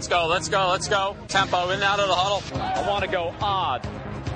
Let's go. Tempo in and out of the huddle. I want to go odd.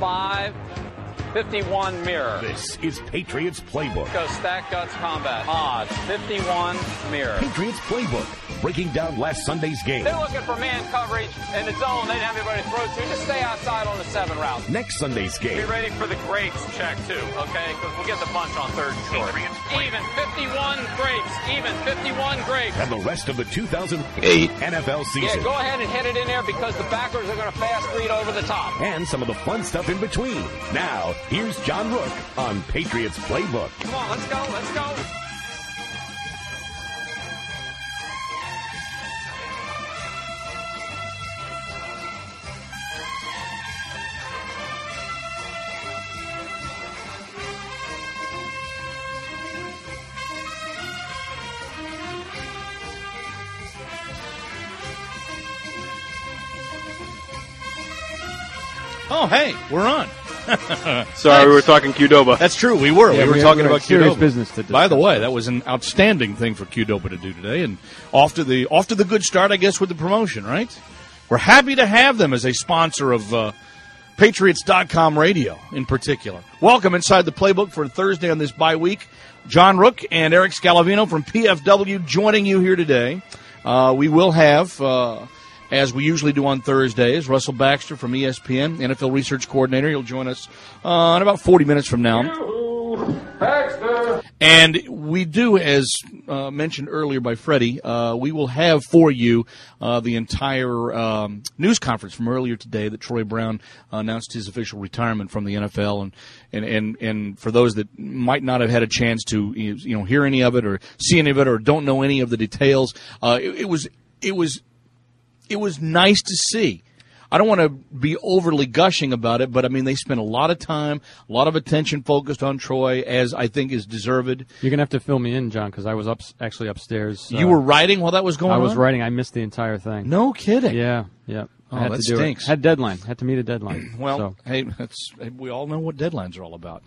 5-51 mirror. This is Patriots Playbook. Go stack guts combat. Odd. 51 mirror. Patriots Playbook. Breaking down last Sunday's game. They're looking for man coverage in the zone. They didn't have anybody to throw to. Just stay outside on the 7 route. Next Sunday's game. Be ready for the grapes check, too, okay? Because we'll get the bunch on 3rd and short. Even 51 grapes. Even 51 grapes. And the rest of the 2008 NFL season. Yeah, go ahead and hit it in there because the backers are going to fast read over the top. And some of the fun stuff in between. Now, here's John Rook on Patriots Playbook. Come on, let's go. Oh, hey, we're on. Sorry, we were talking Qdoba. That's true, we were. Yeah, we were talking about serious Qdoba. business to discuss. By the way, that was an outstanding thing for Qdoba to do today, and off to the good start, I guess, with the promotion, right? We're happy to have them as a sponsor of Patriots.com radio in particular. Welcome inside the playbook for Thursday on this bye week. John Rook and Eric Scalavino from PFW joining you here today. We will have, as we usually do on Thursdays, Russell Baxter from ESPN, NFL Research Coordinator. He'll join us in about 40 minutes from now. And we do, as mentioned earlier by Freddie, we will have for you the entire news conference from earlier today that Troy Brown announced his official retirement from the NFL. And for those that might not have had a chance to hear any of it or see any of it or don't know any of the details, it was nice to see. I don't want to be overly gushing about it, but, I mean, they spent a lot of time, a lot of attention focused on Troy, as I think is deserved. You're going to have to fill me in, John, because I was actually upstairs. You were writing while that was going on? I was writing. I missed the entire thing. No kidding. Yeah. Oh, that stinks. Had deadline. Had to meet a deadline. Well, hey, we all know what deadlines are all about.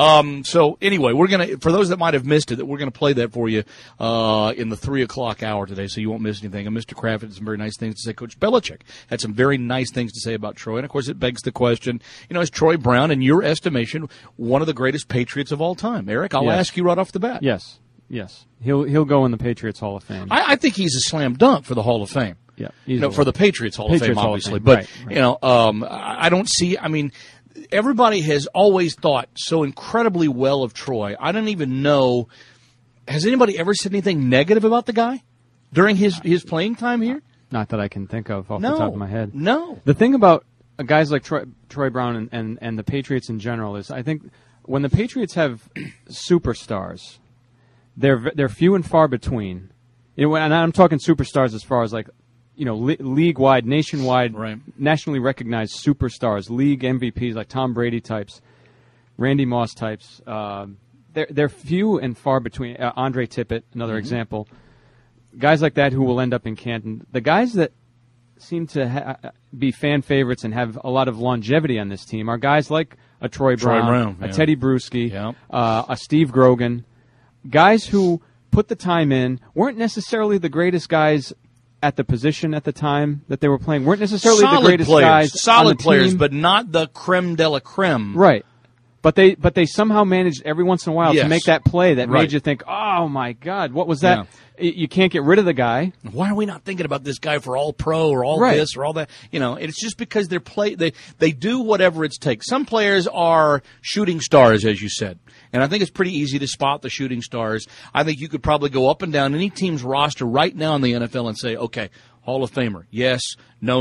So anyway, we're gonna, for those that might have missed it, we're gonna play that for you in the 3:00 hour today, so you won't miss anything. And Mr. Kraft had some very nice things to say. Coach Belichick had some very nice things to say about Troy, and of course, it begs the question: is Troy Brown, in your estimation, one of the greatest Patriots of all time? Eric, I'll ask you right off the bat. Yes. He'll go in the Patriots Hall of Fame. I think he's a slam dunk for the Hall of Fame. Yeah, for the Patriots Hall of Fame, obviously. But, right. I don't see, everybody has always thought so incredibly well of Troy. I don't even know, has anybody ever said anything negative about the guy during his playing time here? Not that I can think of off the top of my head. No. The thing about guys like Troy Brown and the Patriots in general is I think when the Patriots have superstars, they're few and far between. And I'm talking superstars as far as league-wide, nationwide, right, nationally recognized superstars, league MVPs like Tom Brady types, Randy Moss types. They're few and far between. Andre Tippett, another example. Guys like that who will end up in Canton. The guys that seem to be fan favorites and have a lot of longevity on this team are guys like a Troy Brown, a Teddy Bruschi, a Steve Grogan. Guys who put the time in, weren't necessarily the greatest guys at the position at the time that they were playing, weren't necessarily the greatest guys. Solid players, but not the creme de la creme. Right. But they somehow managed every once in a while to make that play that made you think, oh, my God, what was that? Yeah. You can't get rid of the guy. Why are we not thinking about this guy for all-pro or all this or all that? It's just because they do whatever it takes. Some players are shooting stars, as you said. And I think it's pretty easy to spot the shooting stars. I think you could probably go up and down any team's roster right now in the NFL and say, okay, Hall of Famer, yes, no,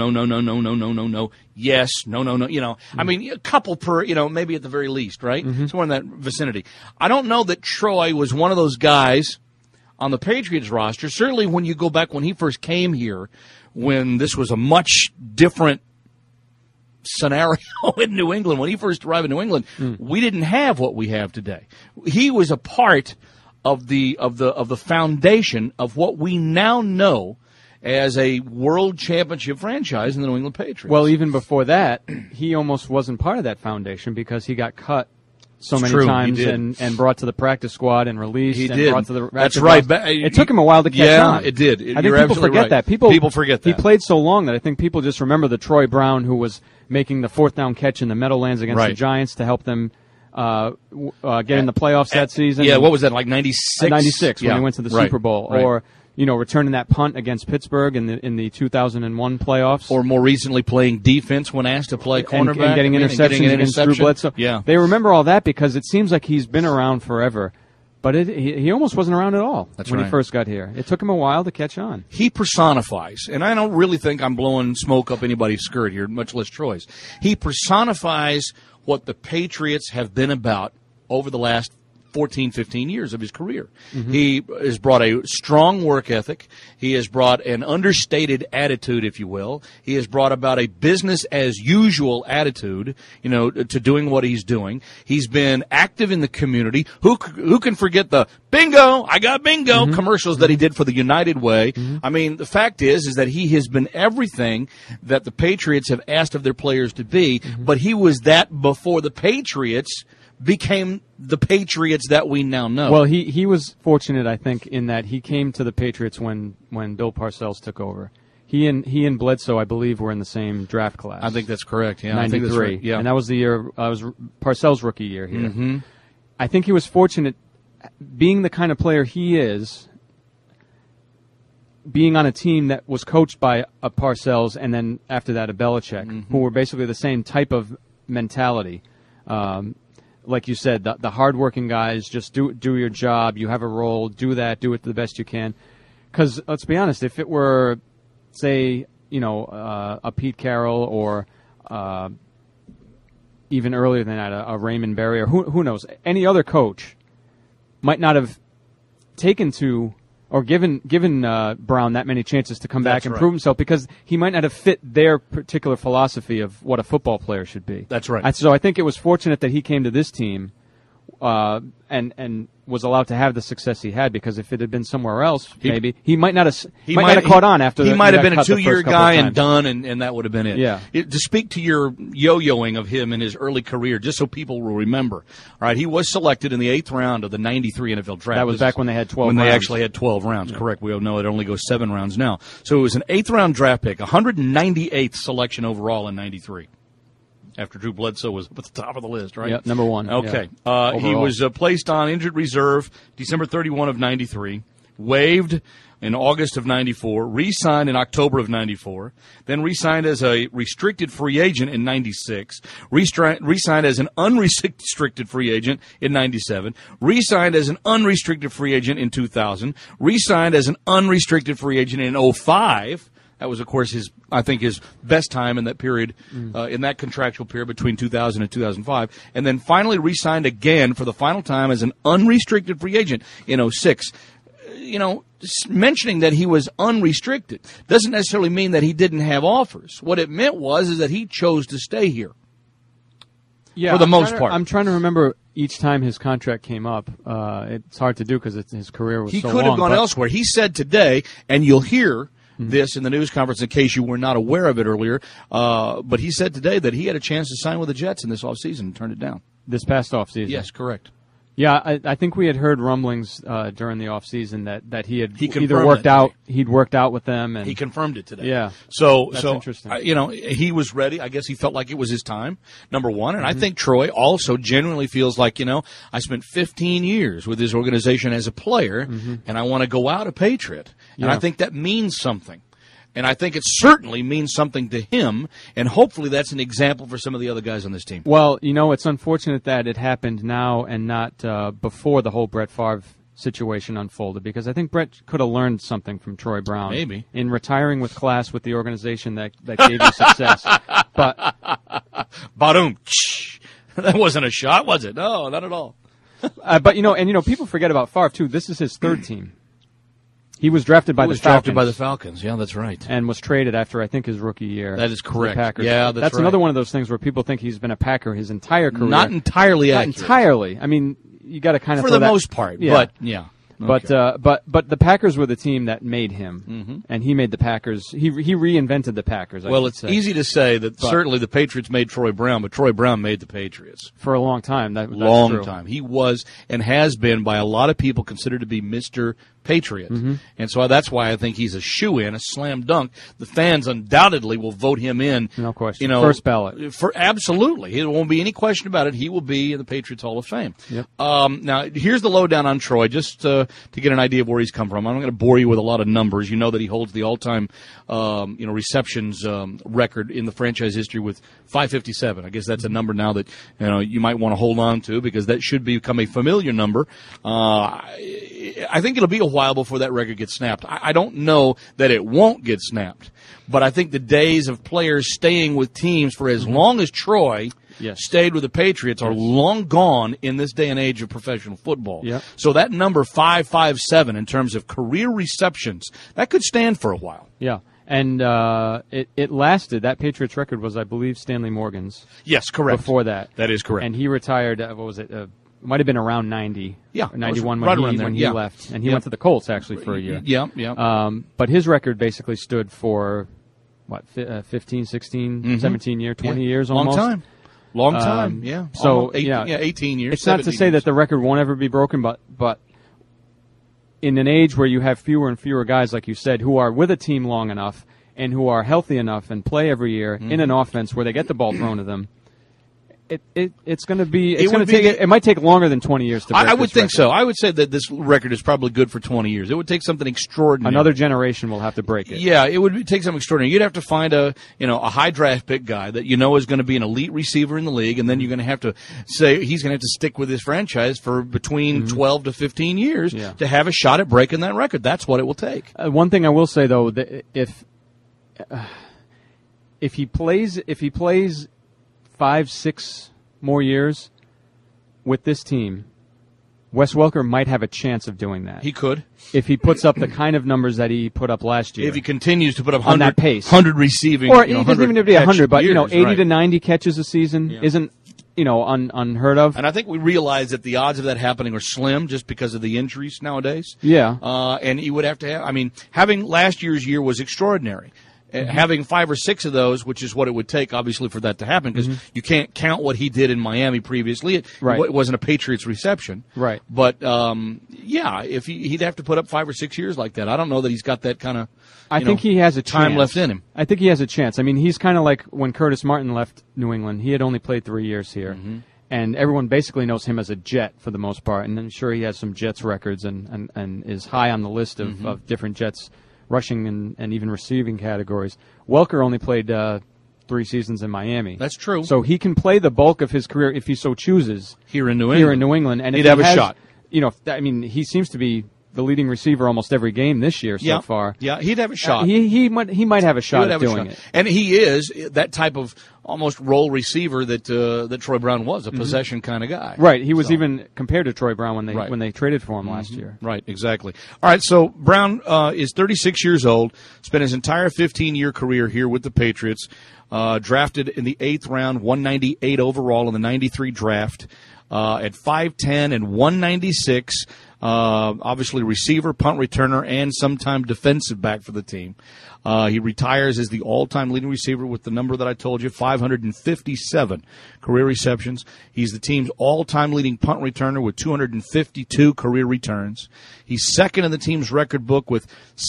yes, no. A couple per, maybe at the very least, right? Somewhere in that vicinity. I don't know that Troy was one of those guys on the Patriots roster. Certainly when you go back when he first came here, when this was a much different scenario in New England. When he first arrived in New England, we didn't have what we have today. He was a part of the foundation of what we now know as a world championship franchise in the New England Patriots. Well, even before that, he almost wasn't part of that foundation because he got cut so many true, times he did. and brought to the practice squad and released. He and did. Brought to the That's active right. roster. It took him a while to catch on. It did. I think You're people absolutely forget right. that. People forget that. He played so long that I think people just remember the Troy Brown who was making the fourth down catch in the Meadowlands against the Giants to help them get in the playoffs that season. Yeah, what was that, like 96? 96 when they went to the Super Bowl. Right. Or, returning that punt against Pittsburgh in the 2001 playoffs. Or more recently playing defense when asked to play cornerback. And getting interceptions against Drew Bledsoe. Yeah. They remember all that because it seems like he's been around forever. But he almost wasn't around at all when he first got here. It took him a while to catch on. He personifies, and I don't really think I'm blowing smoke up anybody's skirt here, much less Troy's. He personifies what the Patriots have been about over the last 14, 15 years of his career. Mm-hmm. He has brought a strong work ethic. He has brought an understated attitude, if you will. He has brought about a business-as-usual attitude, to doing what he's doing. He's been active in the community. Who can forget the bingo, I got bingo commercials that he did for the United Way? Mm-hmm. I mean, the fact is that he has been everything that the Patriots have asked of their players to be, but he was that before the Patriots became the Patriots that we now know. Well, he was fortunate, I think, in that he came to the Patriots when Bill Parcells took over. He and Bledsoe, I believe, were in the same draft class. I think that's correct. Yeah, 93. I think that's right. Yeah, and that was the year was Parcells' rookie year here. Mm-hmm. I think he was fortunate, being the kind of player he is, being on a team that was coached by a Parcells and then after that a Belichick, who were basically the same type of mentality. Like you said, the hardworking guys, just do your job. You have a role. Do that. Do it the best you can. Because let's be honest, if it were, say, a Pete Carroll or even earlier than that, a Raymond Berry or who knows, any other coach might not have taken to or given Brown that many chances to come back and prove himself because he might not have fit their particular philosophy of what a football player should be. That's right. So I think it was fortunate that he came to this team and was allowed to have the success he had, because if it had been somewhere else, maybe he might not have caught on after. He might have been a 2-year guy and done, and that would have been it. Yeah. To speak to your yo-yoing of him in his early career, just so people will remember. All right, he was selected in the 8th round of the '93 NFL draft. That was back when they had 12. When rounds. they actually had 12 rounds. Yeah. Correct. We all know it only goes 7 rounds now. So it was an 8th round draft pick, 198th selection overall in '93. After Drew Bledsoe was up at the top of the list, right? Yep, number 1. Okay. Yeah. He was placed on injured reserve December 31 of '93, waived in August of '94, re-signed in October of '94, then re-signed as a restricted free agent in '96, re-signed as an unrestricted free agent in '97, re-signed as an unrestricted free agent in 2000, re-signed as an unrestricted free agent in '05. That was, of course, his best time in that period, in that contractual period between 2000 and 2005, and then finally re-signed again for the final time as an unrestricted free agent in '06. Mentioning that he was unrestricted doesn't necessarily mean that he didn't have offers. What it meant is that he chose to stay here. Yeah, for the most part. I'm trying to remember each time his contract came up. It's hard to do because his career was so long. He could have gone elsewhere. He said today, and you'll hear this in the news conference in case you were not aware of it earlier, but he said today that he had a chance to sign with the Jets in this offseason and turned it down. This past offseason? Yes, correct. Yeah, I think we had heard rumblings during the offseason that he he'd worked out with them, and he confirmed it today. Yeah, that's interesting. He was ready. I guess he felt like it was his time. Number one, and I think Troy also genuinely feels like I spent 15 years with this organization as a player, and I want to go out a Patriot, and I think that means something. And I think it certainly means something to him, and hopefully that's an example for some of the other guys on this team. Well, it's unfortunate that it happened now and not before the whole Brett Favre situation unfolded, because I think Brett could have learned something from Troy Brown. Maybe. In retiring with class with the organization that gave you success. But Ba-doom. That wasn't a shot, was it? No, not at all. But, people forget about Favre, too. This is his third team. He was drafted by the Falcons. Drafted by the Falcons. Yeah, that's right. And was traded after, I think, his rookie year. That is correct. The Packers. Yeah, that's right. another one of those things where people think he's been a Packer his entire career. Not entirely accurate. Not entirely. I mean, you got to kind of for the most part. Yeah. But yeah. But the Packers were the team that made him, and he made the Packers. He reinvented the Packers. Well, it's easy to say that certainly the Patriots made Troy Brown, but Troy Brown made the Patriots for a long time. That's long true. time. He was and has been by a lot of people considered to be Mr. Patriot, and so that's why I think he's a shoo-in, a slam dunk. The fans undoubtedly will vote him in. No question. First ballot. Absolutely, there won't be any question about it. He will be in the Patriots Hall of Fame. Yep. Now, here's the lowdown on Troy, just to get an idea of where he's come from. I'm not going to bore you with a lot of numbers. You know that he holds the all-time, receptions record in the franchise history with 557. I guess that's a number now that you might want to hold on to because that should become a familiar number. I think it'll be a while before that record gets snapped. I don't know that it won't get snapped, but I think the days of players staying with teams for as long as Troy stayed with the Patriots are long gone in this day and age of professional football. Yep. So that number 557 in terms of career receptions, that could stand for a while. Yeah. And it lasted. That Patriots record was, I believe, Stanley Morgan's. Yes, correct. Before that. That is correct. And he retired, what was it? Might have been around 90. Yeah. Or 91 when he left. And he went to the Colts, actually, for a year. Yeah. But his record basically stood for, 15, 16, 17 years, 20 years almost. Long time, yeah. So, 18 years. It's not to say that the record won't ever be broken, but in an age where you have fewer and fewer guys, like you said, who are with a team long enough and who are healthy enough and play every year in an offense where they get the ball thrown to them, it's going to be. It might take longer than 20 years to break I would think record. so. I would say that this record is probably good for 20 years. It would take something extraordinary. Another generation will have to break it. Yeah, it would take something extraordinary. You'd have to find a high draft pick guy that is going to be an elite receiver in the league, and then you're going to have to say he's going to have to stick with his franchise for between 12 to 15 years to have a shot at breaking that record. That's what it will take. One thing I will say though, that if he plays 5-6 more years with this team, Wes Welker might have a chance of doing that. He could. If he puts up the kind of numbers that he put up last year. If he continues to put up on that pace. 100 receiving. Or it doesn't even have to be 100, but 80 to 90 catches a season Yeah. isn't unheard of. And I think we realize that the odds of that happening are slim just because of the injuries nowadays. Yeah. And he would have to have, having last year's year was extraordinary. Having 5 or 6 of those, which is what it would take, obviously, for that to happen, because you can't count what he did in Miami previously. It wasn't a Patriots reception. Right. But, if he'd have to put up 5 or 6 years like that. I don't know that he's got that kind of I think he has a time chance. left in him. I think he has a chance. He's kind of like when Curtis Martin left New England. He had only played 3 years here. And everyone basically knows him as a Jet for the most part. And I'm sure he has some Jets records and is high on the list of different Jets rushing and even receiving categories. Welker only played 3 seasons in Miami. That's true. So he can play the bulk of his career if he so chooses here in New England. And he'd have a shot. He seems to be the leading receiver almost every game this year so far. Yeah, he'd have a shot. He might have a shot at doing it. And he is that type of almost role receiver that Troy Brown was, a possession kind of guy. Right. He was even compared to Troy Brown when they traded for him last year. Right, exactly. All right, so Brown is 36 years old, spent his entire 15-year career here with the Patriots, drafted in the 8th round, 198 overall in the 93 draft, at 5'10" and 196. Obviously receiver, punt returner, and sometime defensive back for the team. He retires as the all-time leading receiver with the number that I told you, 557 career receptions. He's the team's all-time leading punt returner with 252 career returns. He's second in the team's record book with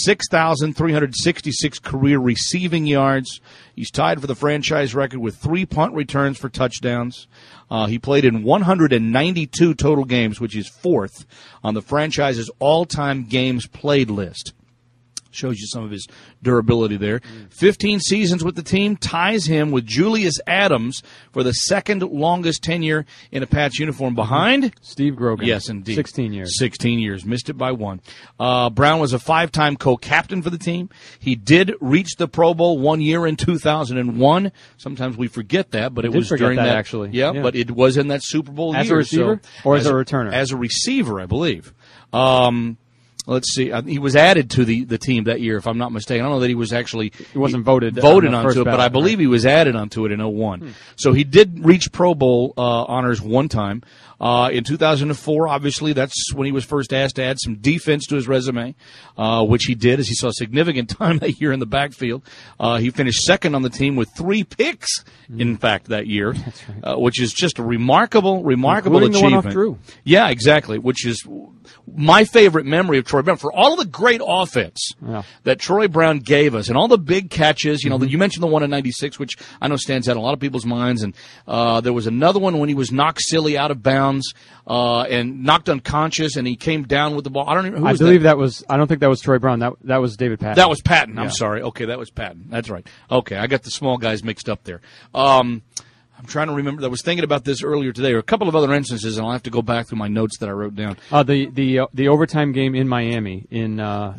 6,366 career receiving yards. He's tied for the franchise record with 3 punt returns for touchdowns. He played in 192 total games, which is 4th on the franchise's all-time games played list. Shows you some of his durability there. 15 seasons with the team ties him with Julius Adams for the second longest tenure in a Pats uniform behind Steve Grogan. Yes, indeed. 16 years. 16 years. Missed it by 1. Brown was a 5-time co-captain for the team. He did reach the Pro Bowl 1 year in 2001. Sometimes we forget that, but it was during that actually. Yeah, but it was in that Super Bowl as year. A receiver or as a returner? As a receiver, I believe. let's see. He was added to the team that year, if I'm not mistaken. I don't know that he was actually he wasn't voted onto it, but I believe he was added onto it in 2001. So he did reach Pro Bowl honors one time. In 2004, obviously, that's when he was first asked to add some defense to his resume, which he did as he saw significant time that year in the backfield. He finished second on the team with 3 picks, in fact, that year, which is just a remarkable Including achievement. The one off Drew. Yeah, exactly, which is my favorite memory of Troy Brown. For all of the great offense that Troy Brown gave us and all the big catches, you know, you mentioned the one in 96, which I know stands out in a lot of people's minds, and there was another one when he was knocked silly out of bounds and knocked unconscious, and he came down with the ball. I don't even. I don't think that was Troy Brown. That was David Patton. That was Patton. I'm Yeah. sorry. Okay, that was Patton. That's right. Okay, I got the small guys mixed up there. I'm trying to remember. I was thinking about this earlier today, or a couple of other instances, and I'll have to go back through my notes that I wrote down. The overtime game in Miami in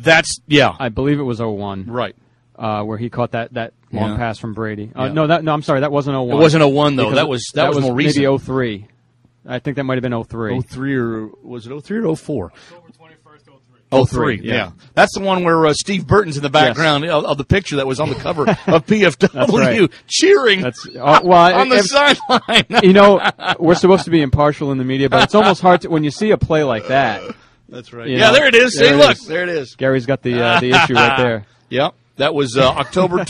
I believe it was 2001. Right. Where he caught that long pass from Brady. Yeah. No, I'm sorry, that wasn't 2001. It wasn't 2001 though. Because That was more recent. Maybe 2003. I think that might have been 2003. 03 or was it 03 or 04? October 21st, 03. 03, yeah. That's the one where Steve Burton's in the background of the picture that was on the cover of PFW, right. cheering on the sideline. You know, we're supposed to be impartial in the media, but it's almost hard to, when you see a play like that. That's right. Yeah, there it is. See, look, there it is. Gary's got the issue right there. Yep. That was October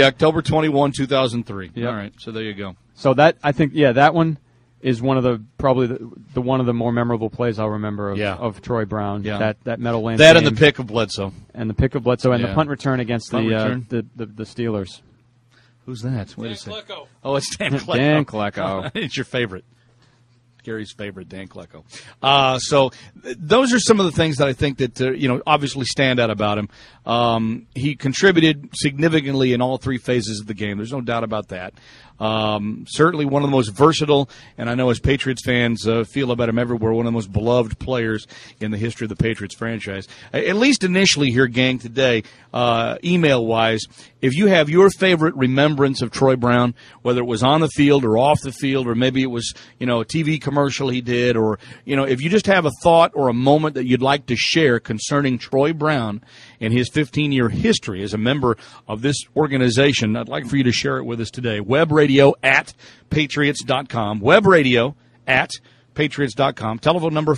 21, 2003. Yep. All right, so there you go. So that, I think, that one is one of the probably the one of the more memorable plays I'll remember of Troy Brown. Yeah. That Meadowlands That game, and the pick of Bledsoe. And the pick of Bledsoe and the punt return against the Steelers. Who's that? Wait a second. Klecko. Oh, it's Dan Klecko. Dan Klecko. It's your favorite. Gary's favorite, Dan Klecko. So those are some of the things that I think that, obviously stand out about him. He contributed significantly in all 3 phases of the game. There's no doubt about that. Certainly one of the most versatile, and I know as Patriots fans feel about him everywhere, one of the most beloved players in the history of the Patriots franchise. At least initially here, gang, today, email-wise, if you have your favorite remembrance of Troy Brown, whether it was on the field or off the field, or maybe it was, a TV commercial he did, or, if you just have a thought or a moment that you'd like to share concerning Troy Brown and his 15-year history as a member of this organization, I'd like for you to share it with us today. webradio@patriots.com. webradio@patriots.com. Telephone number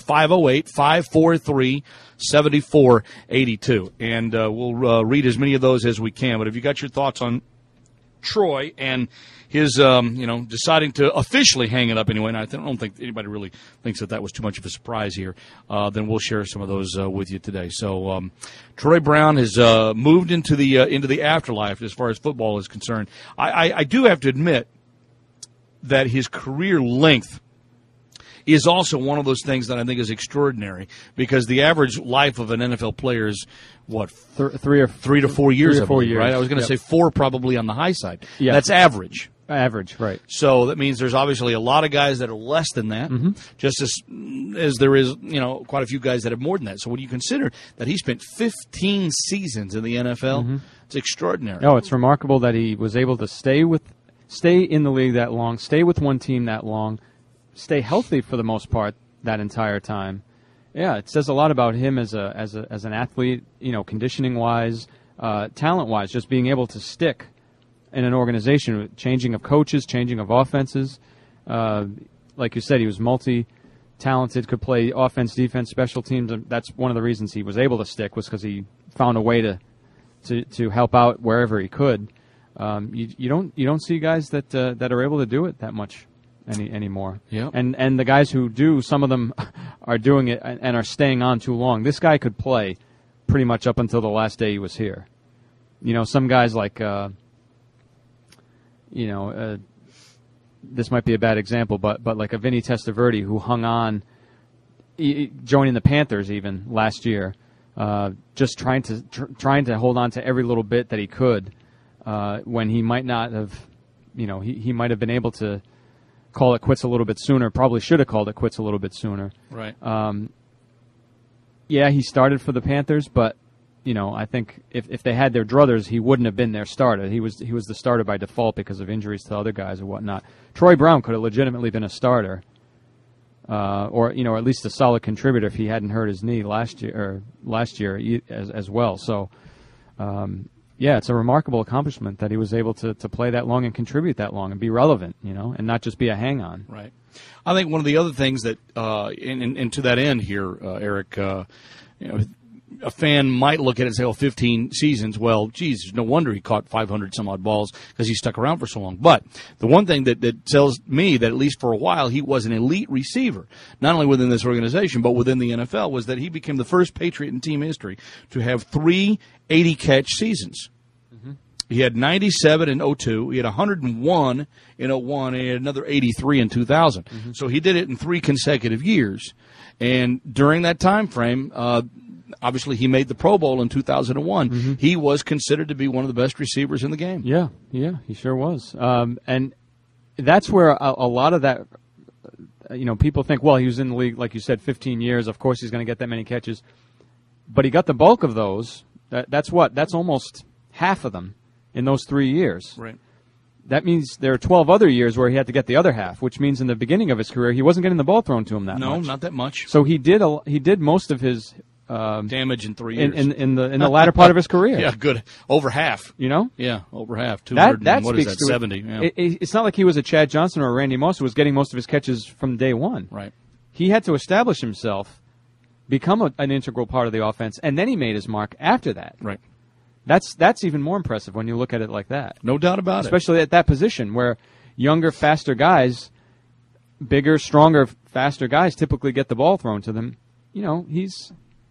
508-543-7482. And we'll read as many of those as we can. But if you got your thoughts on Troy and his, deciding to officially hang it up anyway, and I don't think anybody really thinks that was too much of a surprise here, then we'll share some of those with you today. So Troy Brown has moved into the afterlife as far as football is concerned. I do have to admit that his career length is also one of those things that I think is extraordinary, because the average life of an NFL player is, what, 3 to 4 years, 3 or 4 years, right? I was going to say 4 probably on the high side. Yeah. That's average. Average, right. So that means there's obviously a lot of guys that are less than that, just as there is, quite a few guys that have more than that. So when you consider that he spent 15 seasons in the NFL, it's extraordinary. Oh, it's remarkable that he was able to stay in the league that long, stay with one team that long, stay healthy for the most part that entire time. Yeah, it says a lot about him as an athlete, conditioning wise, talent wise, just being able to stick in an organization, changing of coaches, changing of offenses. Like you said, he was multi-talented, could play offense, defense, special teams. That's one of the reasons he was able to stick, was because he found a way to help out wherever he could. You don't see guys that are able to do it that much anymore. Yeah. And the guys who do, some of them are doing it and are staying on too long. This guy could play pretty much up until the last day he was here. Some guys like this might be a bad example, but like a Vinny Testaverde, who hung on, joining the Panthers even last year, just trying to hold on to every little bit that he could, when he might not have, he might have been able to call it quits a little bit sooner. Probably should have called it quits a little bit sooner. Right. Yeah, he started for the Panthers, but I think if they had their druthers, he wouldn't have been their starter. He was the starter by default because of injuries to other guys or whatnot. Troy Brown could have legitimately been a starter or at least a solid contributor if he hadn't hurt his knee last year as well. So, it's a remarkable accomplishment that he was able to play that long and contribute that long and be relevant, and not just be a hang-on. Right. I think one of the other things that, and to that end here, Eric, a fan might look at it and say, 15 seasons. Well, geez, no wonder he caught 500-some-odd balls because he stuck around for so long. But the one thing that tells me that at least for a while he was an elite receiver, not only within this organization but within the NFL, was that he became the first Patriot in team history to have 3 80-catch seasons. He had 97 in 2002. He had 101 in 2001. And he had another 83 in 2000. So he did it in 3 consecutive years. And during that time frame, obviously he made the Pro Bowl in 2001. He was considered to be one of the best receivers in the game. Yeah, he sure was. And that's where a lot of that, people think, well, he was in the league, like you said, 15 years. Of course he's going to get that many catches. But he got the bulk of those. That's almost half of them in those 3 years. Right. That means there are 12 other years where he had to get the other half, which means in the beginning of his career he wasn't getting the ball thrown to him that much. No, not that much. So he did most of his damage in 3 years in the latter part of his career. Yeah, good. Over half. Yeah, over half. 200. That what speaks is that? to 70. Yeah. It's not like he was a Chad Johnson or a Randy Moss who was getting most of his catches from day one. Right. He had to establish himself, become an integral part of the offense, and then he made his mark after that. Right. That's even more impressive when you look at it like that. No doubt about Especially at that position where younger, faster guys, bigger, stronger, faster guys typically get the ball thrown to them. He's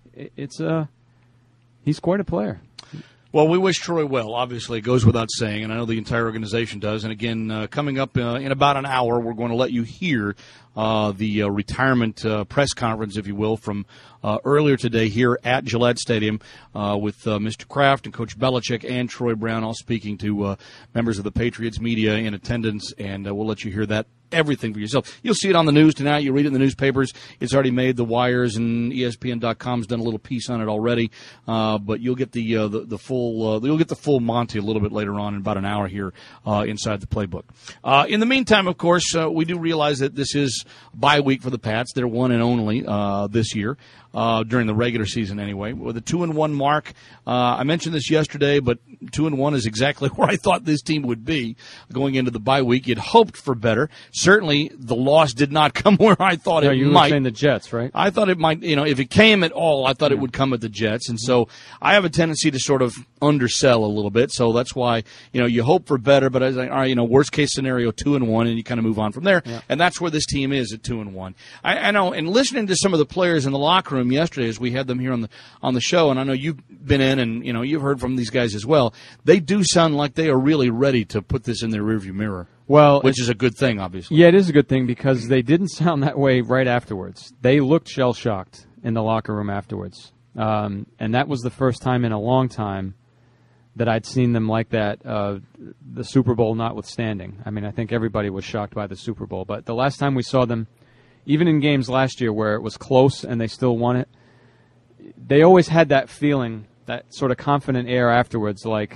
quite a player. Well, we wish Troy well. Obviously, it goes without saying, and I know the entire organization does. And again, coming up in about an hour, we're going to let you hear the retirement press conference, if you will, from earlier today here at Gillette Stadium with Mr. Kraft and Coach Belichick and Troy Brown, all speaking to members of the Patriots media in attendance, and we'll let you hear that. Everything for yourself. You'll see it on the news tonight. You read it in the newspapers. It's already made the wires, and ESPN.com's done a little piece on it already. But you'll get the full you'll get the full Monty a little bit later on in about an hour here inside the playbook. In the meantime, of course, we do realize that this is bye week for the Pats. They're one and only this year. During the regular season anyway, with a 2-1 mark. I mentioned this yesterday, but 2-1 is exactly where I thought this team would be going into the bye week. You'd hoped for better. Certainly, the loss did not come where I thought it might. You were saying the Jets, right? I thought it might, if it came at all, I thought it would come at the Jets. And so I have a tendency to sort of undersell a little bit. So that's why, you hope for better, but I was like, all right, worst case scenario, 2-1, and you kind of move on from there. Yeah. And that's where this team is at 2-1. I know, and listening to some of the players in the locker room yesterday as we had them here on the show, and I know you've been in and you've heard from these guys as well, they do sound like they are really ready to put this in their rearview mirror. Well, which is a good thing, obviously. Yeah, it is a good thing because they didn't sound that way right afterwards. They looked shell-shocked in the locker room afterwards. And that was the first time in a long time that I'd seen them like that, the Super Bowl notwithstanding. I mean, I think everybody was shocked by the Super Bowl. But the last time we saw them, even in games last year where it was close and they still won it, they always had that feeling, that sort of confident air afterwards, like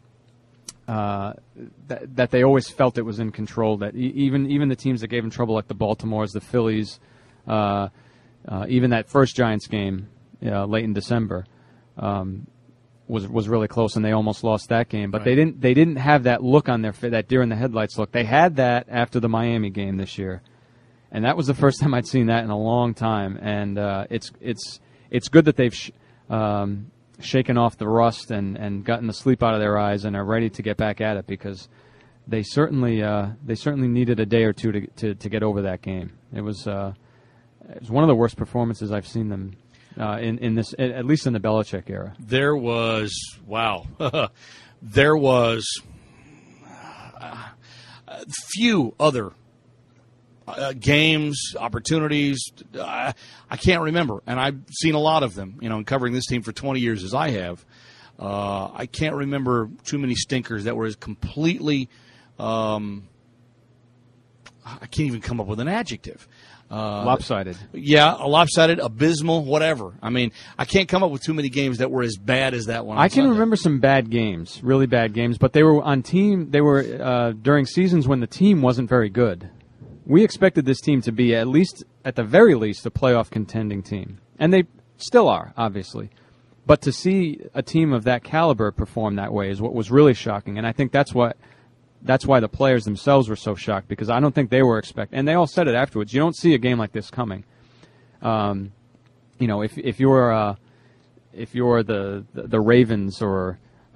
that they always felt it was in control. That even the teams that gave them trouble, like the Baltimores, the Phillies, even that first Giants game late in December was really close, and they almost lost that game. But right. They didn't have that look on their face, that deer in the headlights look. They had that after the Miami game this year, and that was the first time I'd seen that in a long time. And it's good that they've shaken off the rust and gotten the sleep out of their eyes and are ready to get back at it, because they certainly needed a day or two to get over that game. It was one of the worst performances I've seen them in this, at least in the Belichick era. There was there was few other games, opportunities, I can't remember, and I've seen a lot of them, in covering this team for 20 years as I have. I can't remember too many stinkers that were as completely, I can't even come up with an adjective. Lopsided. Yeah, lopsided, abysmal, whatever. I mean, I can't come up with too many games that were as bad as that one. I can remember some bad games, really bad games, but they were on team. They were during seasons when the team wasn't very good. we expected this team to be at the very least, a playoff contending team. And they still are, obviously. But to see a team of that caliber perform that way is what was really shocking. And I think that's why the players themselves were so shocked, because I don't think they were expecting. And they all said it afterwards. You don't see a game like this coming. If you're the Ravens or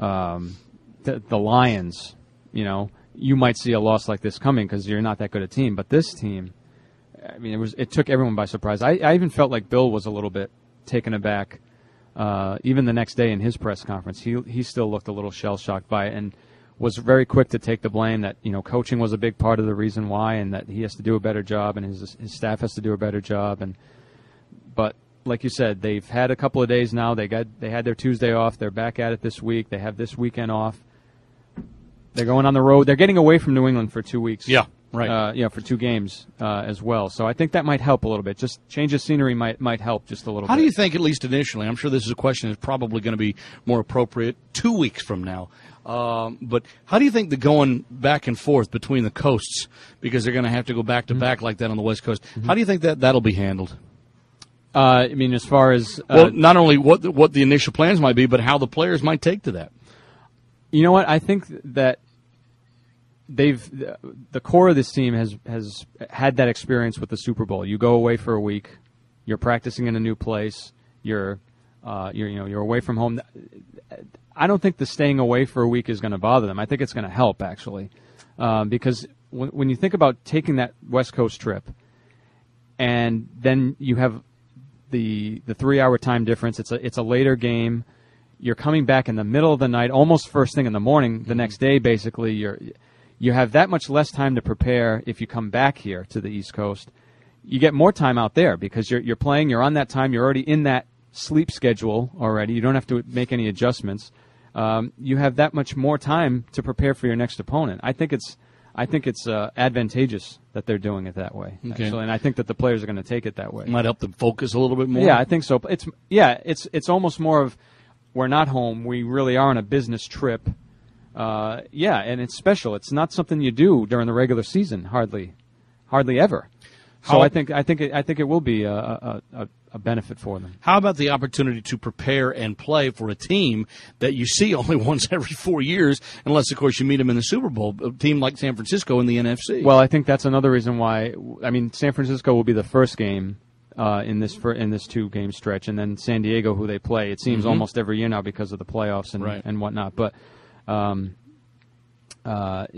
the Lions, you might see a loss like this coming because you're not that good a team. But this team, I mean, it took everyone by surprise. I even felt like Bill was a little bit taken aback. Even the next day in his press conference, he still looked a little shell-shocked by it and was very quick to take the blame that, coaching was a big part of the reason why, and that he has to do a better job and his staff has to do a better job. But like you said, they've had a couple of days now. They had their Tuesday off. They're back at it this week. They have this weekend off. They're going on the road. They're getting away from New England for 2 weeks. Yeah, right. For 2 games as well. So I think that might help a little bit. Just change of scenery might help just a little bit. How do you think, at least initially, I'm sure this is a question that's probably going to be more appropriate 2 weeks from now, but how do you think the going back and forth between the coasts, because they're going to have to go back-to-back like that on the West Coast, how do you think that'll be handled? I mean, as far as... not only what the initial plans might be, but how the players might take to that. You know what? I think that the core of this team has had that experience with the Super Bowl. You go away for a week, you're practicing in a new place, you're away from home. I don't think the staying away for a week is going to bother them. I think it's going to help, actually, because when you think about taking that West Coast trip, and then you have the 3-hour time difference. It's a later game. You're coming back in the middle of the night, almost first thing in the morning. The next day, basically, you have that much less time to prepare. If you come back here to the East Coast, you get more time out there because you're playing. You're on that time. You're already in that sleep schedule already. You don't have to make any adjustments. You have that much more time to prepare for your next opponent. I think it's advantageous that they're doing it that way, actually, and I think that the players are going to take it that way. Might help them focus a little bit more. Yeah, I think so. It's almost more of, we're not home. We really are on a business trip. And it's special. It's not something you do during the regular season, hardly ever. So I think it will be a benefit for them. How about the opportunity to prepare and play for a team that you see only once every 4 years, unless, of course, you meet them in the Super Bowl, a team like San Francisco in the NFC? Well, I think that's another reason why. I mean, San Francisco will be the first game in this 2-game stretch, and then San Diego, who they play. It seems almost every year now because of the playoffs and whatnot. But I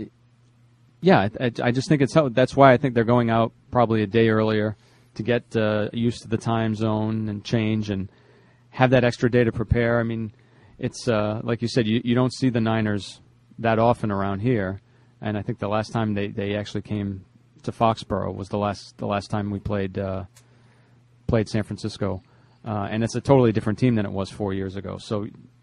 just think that's why I think they're going out probably a day earlier to get used to the time zone and change and have that extra day to prepare. I mean, it's like you said, you don't see the Niners that often around here, and I think the last time they actually came to Foxborough was the last time we played San Francisco, and it's a totally different team than it was 4 years ago. So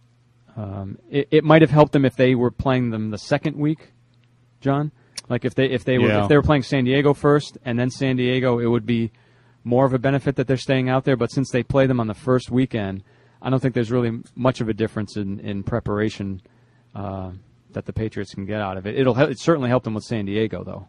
it might have helped them if they were playing them the second week, John. Like if they were playing San Diego first and then San Diego, it would be more of a benefit that they're staying out there. But since they play them on the first weekend, I don't think there's really much of a difference in preparation that the Patriots can get out of it. It certainly helped them with San Diego, though.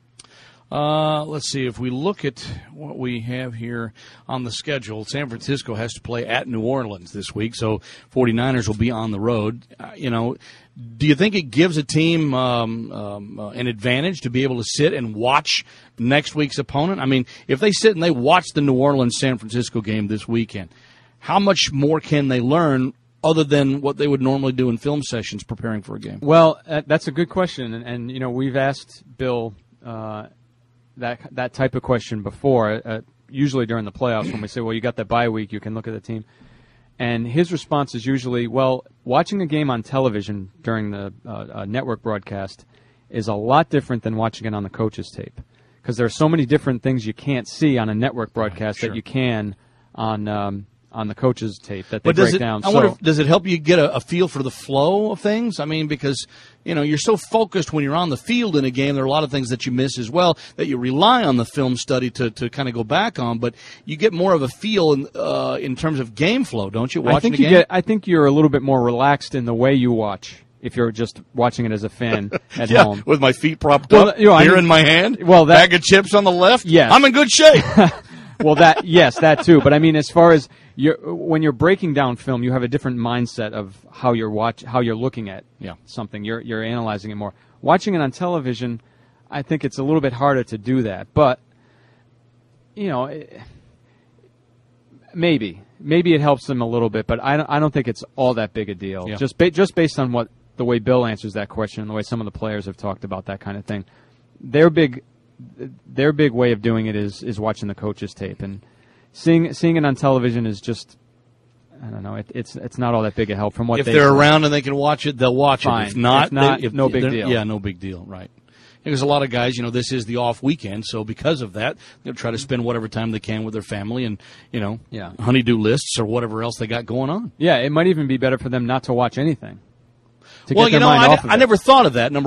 Let's see. If we look at what we have here on the schedule, San Francisco has to play at New Orleans this week, so 49ers will be on the road. Do you think it gives a team an advantage to be able to sit and watch next week's opponent? I mean, if they sit and they watch the New Orleans-San Francisco game this weekend, how much more can they learn other than what they would normally do in film sessions preparing for a game? Well, that's a good question, and we've asked Bill that type of question before, usually during the playoffs when we say, well, you got that bye week, you can look at the team. And his response is usually, well, watching a game on television during the network broadcast is a lot different than watching it on the coach's tape, because there are so many different things you can't see on a network broadcast that you can on the coach's tape that they break down. I wonder, does it help you get a feel for the flow of things? I mean, because you're so focused when you're on the field in a game. There are a lot of things that you miss as well that you rely on the film study to kind of go back on. But you get more of a feel in terms of game flow, don't you? I think you're a little bit more relaxed in the way you watch if you're just watching it as a fan at Yeah, home. with my feet propped Well, up, you know, I beer mean- in my hand, Well, that- bag of chips on the left. Yes. I'm in good shape. Well, that too. But I mean, as far as when you're breaking down film, you have a different mindset of how you're looking at Yeah. something. You're analyzing it more. Watching it on television, I think it's a little bit harder to do that. But maybe it helps them a little bit. But I don't think it's all that big a deal. Yeah. Just based on the way Bill answers that question and the way some of the players have talked about that kind of thing. Their big way of doing it is watching the coaches' tape, and seeing it on television is just, I don't know, it's not all that big a help from what If they they're say. around and they can watch it, they'll watch Fine. it. If not, no big they're- deal. Yeah, no big deal. Right. Because a lot of guys, this is the off weekend, so because of that, they'll try to spend whatever time they can with their family and Yeah. honeydew lists or whatever else they got going on. Yeah, it might even be better for them not to watch anything. To Well, get their mind off of I it. never thought of that. Number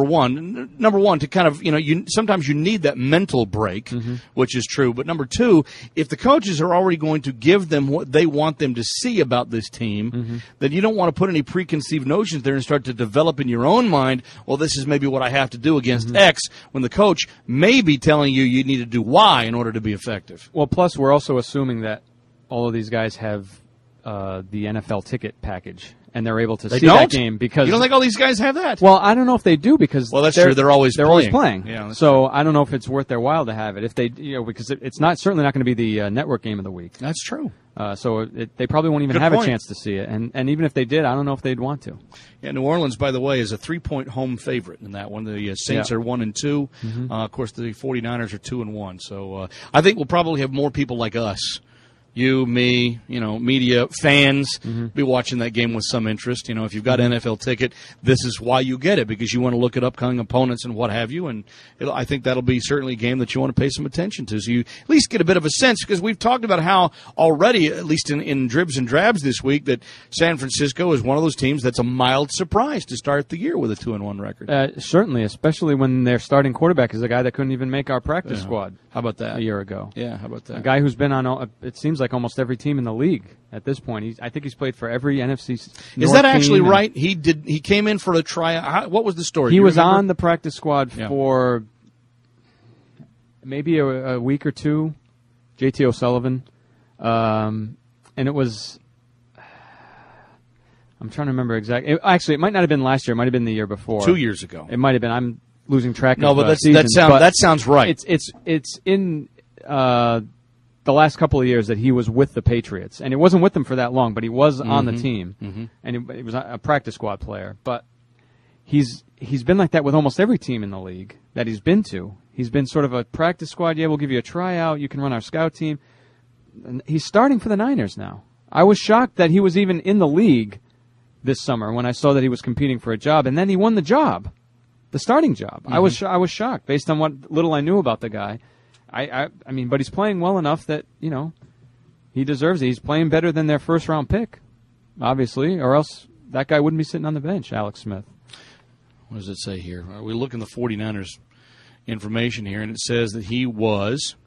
one, to kind of, sometimes you need that mental break, which is true. But number two, if the coaches are already going to give them what they want them to see about this team, then you don't want to put any preconceived notions there and start to develop in your own mind, well, this is maybe what I have to do against X, when the coach may be telling you need to do Y in order to be effective. Well, plus we're also assuming that all of these guys have the NFL ticket package, and they're able to They see don't? that game because You don't think all these guys have that? Well, I don't know if they do because Well, that's true. They're always always playing. playing. Yeah, that's so I don't know if it's worth their while to have it. If they, because it's certainly not going to be the network game of the week. That's true. So they probably won't even Good have point. a chance to see it. And even if they did, I don't know if they'd want to. Yeah, New Orleans, by the way, is a 3-point home favorite in that one. The Saints Yeah. are 1-2. Of course, the 49ers are 2-1. So I think we'll probably have more people like us. You, me, media, fans, be watching that game with some interest. If you've got an NFL ticket, this is why you get it, because you want to look at upcoming opponents and what have you. And I think that'll be certainly a game that you want to pay some attention to. So you at least get a bit of a sense, because we've talked about how already, at least in dribs and drabs this week, that San Francisco is one of those teams that's a mild surprise to start the year with a 2-1 record. Certainly, especially when their starting quarterback is a guy that couldn't even make our practice squad. How about that? A year ago. Yeah, how about that? A guy who's been on, it seems like almost every team in the league at this point. I think he's played for every NFC North Is that actually team, and right? He came in for a tryout. What was the story? He Do you was remember? on the practice squad for maybe a week or two. JT O'Sullivan, and it was. I'm trying to remember exactly. Actually, it might not have been last year. It might have been the year before. 2 years ago. It might have been. I'm losing track. No, of but seasons, that sounds right. It's in the last couple of years that he was with the Patriots, and he wasn't with them for that long, but he was on the team, and he was a practice squad player. But he's been like that with almost every team in the league that he's been to. He's been sort of a practice squad. Yeah, we'll give you a tryout. You can run our scout team. And he's starting for the Niners now. I was shocked that he was even in the league this summer when I saw that he was competing for a job, and then he won the job, the starting job. I was shocked based on what little I knew about the guy. I mean, but he's playing well enough that, he deserves it. He's playing better than their first-round pick, obviously, or else that guy wouldn't be sitting on the bench, Alex Smith. What does it say here? We look in the 49ers information here, and it says that he was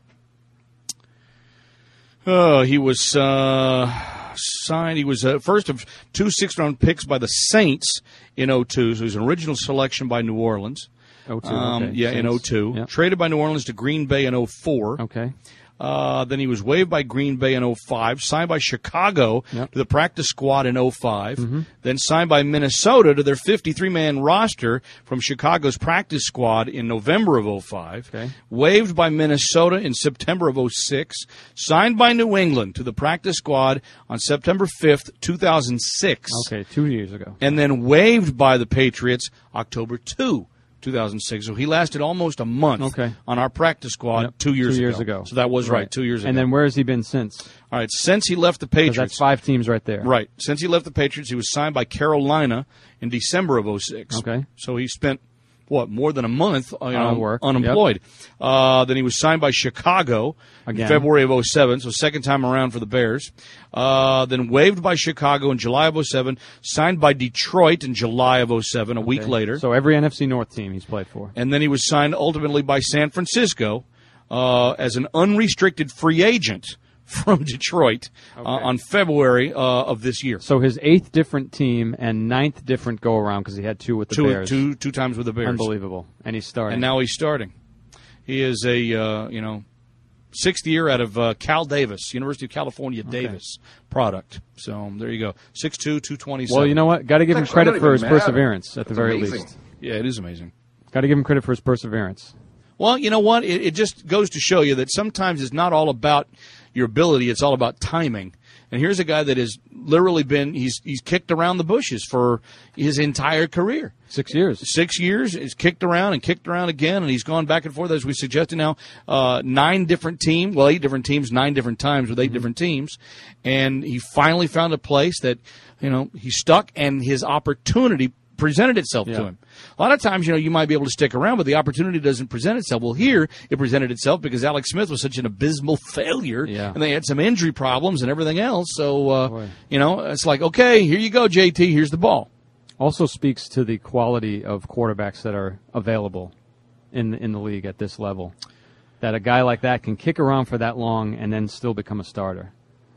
signed. He was first of 2 6th-round picks by the Saints in 2002, so he was an original selection by New Orleans. 02, okay. Yeah, in Saints. 2002. Yep. Traded by New Orleans to Green Bay in 2004. Okay. Then he was waived by Green Bay in 2005, signed by Chicago Yep. to the practice squad in 2005, then signed by Minnesota to their 53-man roster from Chicago's practice squad in November of 2005, Okay. waived by Minnesota in September of 2006, signed by New England to the practice squad on September 5th, 2006, Okay, 2 years ago. and then waived by the Patriots October 2, 2006. So he lasted almost a month Okay. on our practice squad Yep. 2 years 2 years ago. So that was right, 2 years ago. And then where has he been since? All right, since he left the Because Patriots. that's 5 teams right there. Right. Since he left the Patriots, he was signed by Carolina in December of 2006. Okay. So he spent, more than a month Out of work. unemployed. Then he was signed by Chicago Again. in February of 2007, so second time around for the Bears. Then waived by Chicago in July of 2007, signed by Detroit in July of 2007, a week later. So every NFC North team he's played for. And then he was signed ultimately by San Francisco as an unrestricted free agent from Detroit on February of this year. So his 8th different team and 9th different go-around because he had 2 with the Bears. Two times with the Bears. Unbelievable. And he's starting. And now he's starting. He is a, 6th year out of Cal Davis, University of California Davis product. So there you go. 6'2", 227. Well, you know what? Got to give him credit for his perseverance at the very amazing. least. Yeah, it is amazing. Got to give him credit for his perseverance. Well, you know what? It just goes to show you that sometimes it's not all about your ability. It's all about timing. And here's a guy that has literally he's kicked around the bushes for his entire career. 6 years. 6 years. He's kicked around again, and he's gone back and forth, as we suggested now, 8 different teams, 9 different times with 8 different teams. And he finally found a place that, he stuck, and his opportunity presented itself to him. A lot of times, you might be able to stick around, but the opportunity doesn't present itself. Well, here it presented itself because Alex Smith was such an abysmal failure, and they had some injury problems and everything else. So, it's like, okay, here you go, JT, here's the ball. Also speaks to the quality of quarterbacks that are available in the league at this level. That a guy like that can kick around for that long and then still become a starter.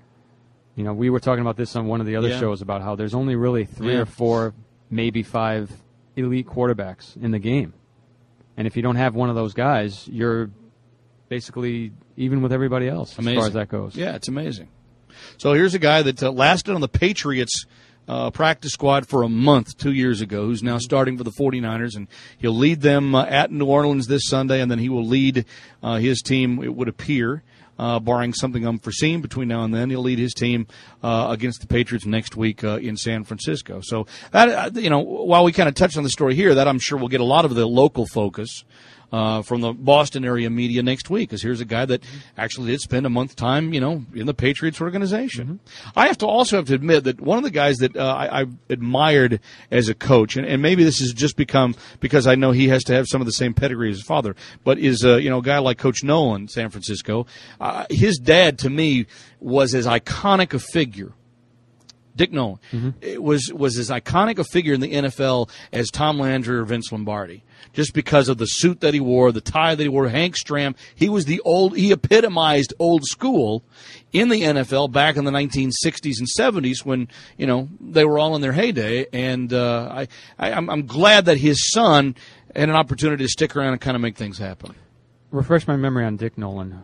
We were talking about this on one of the other shows about how there's only really 3 or 4, maybe 5 elite quarterbacks in the game. And if you don't have one of those guys, you're basically even with everybody else as far as that goes. Yeah, it's amazing. So here's a guy that lasted on the Patriots practice squad for a month 2 years ago, who's now starting for the 49ers, and he'll lead them at New Orleans this Sunday, and then he will lead his team, it would appear, barring something unforeseen between now and then. He'll lead his team against the Patriots next week in San Francisco. So, that, while we kind of touched on the story here, that I'm sure will get a lot of the local focus from the Boston area media next week, because here's a guy that actually did spend a month time, in the Patriots organization. I have to admit that one of the guys that I admired as a coach, and maybe this has just become because I know he has to have some of the same pedigree as his father, but is a guy like Coach Nolan, San Francisco. His dad, to me, was as iconic a figure. Dick Nolan it was as iconic a figure in the NFL as Tom Landry or Vince Lombardi, just because of the suit that he wore, the tie that he wore. Hank Stram, he epitomized old school in the NFL back in the 1960s and 70s when they were all in their heyday. And I'm glad that his son had an opportunity to stick around and kind of make things happen. Refresh my memory on Dick Nolan.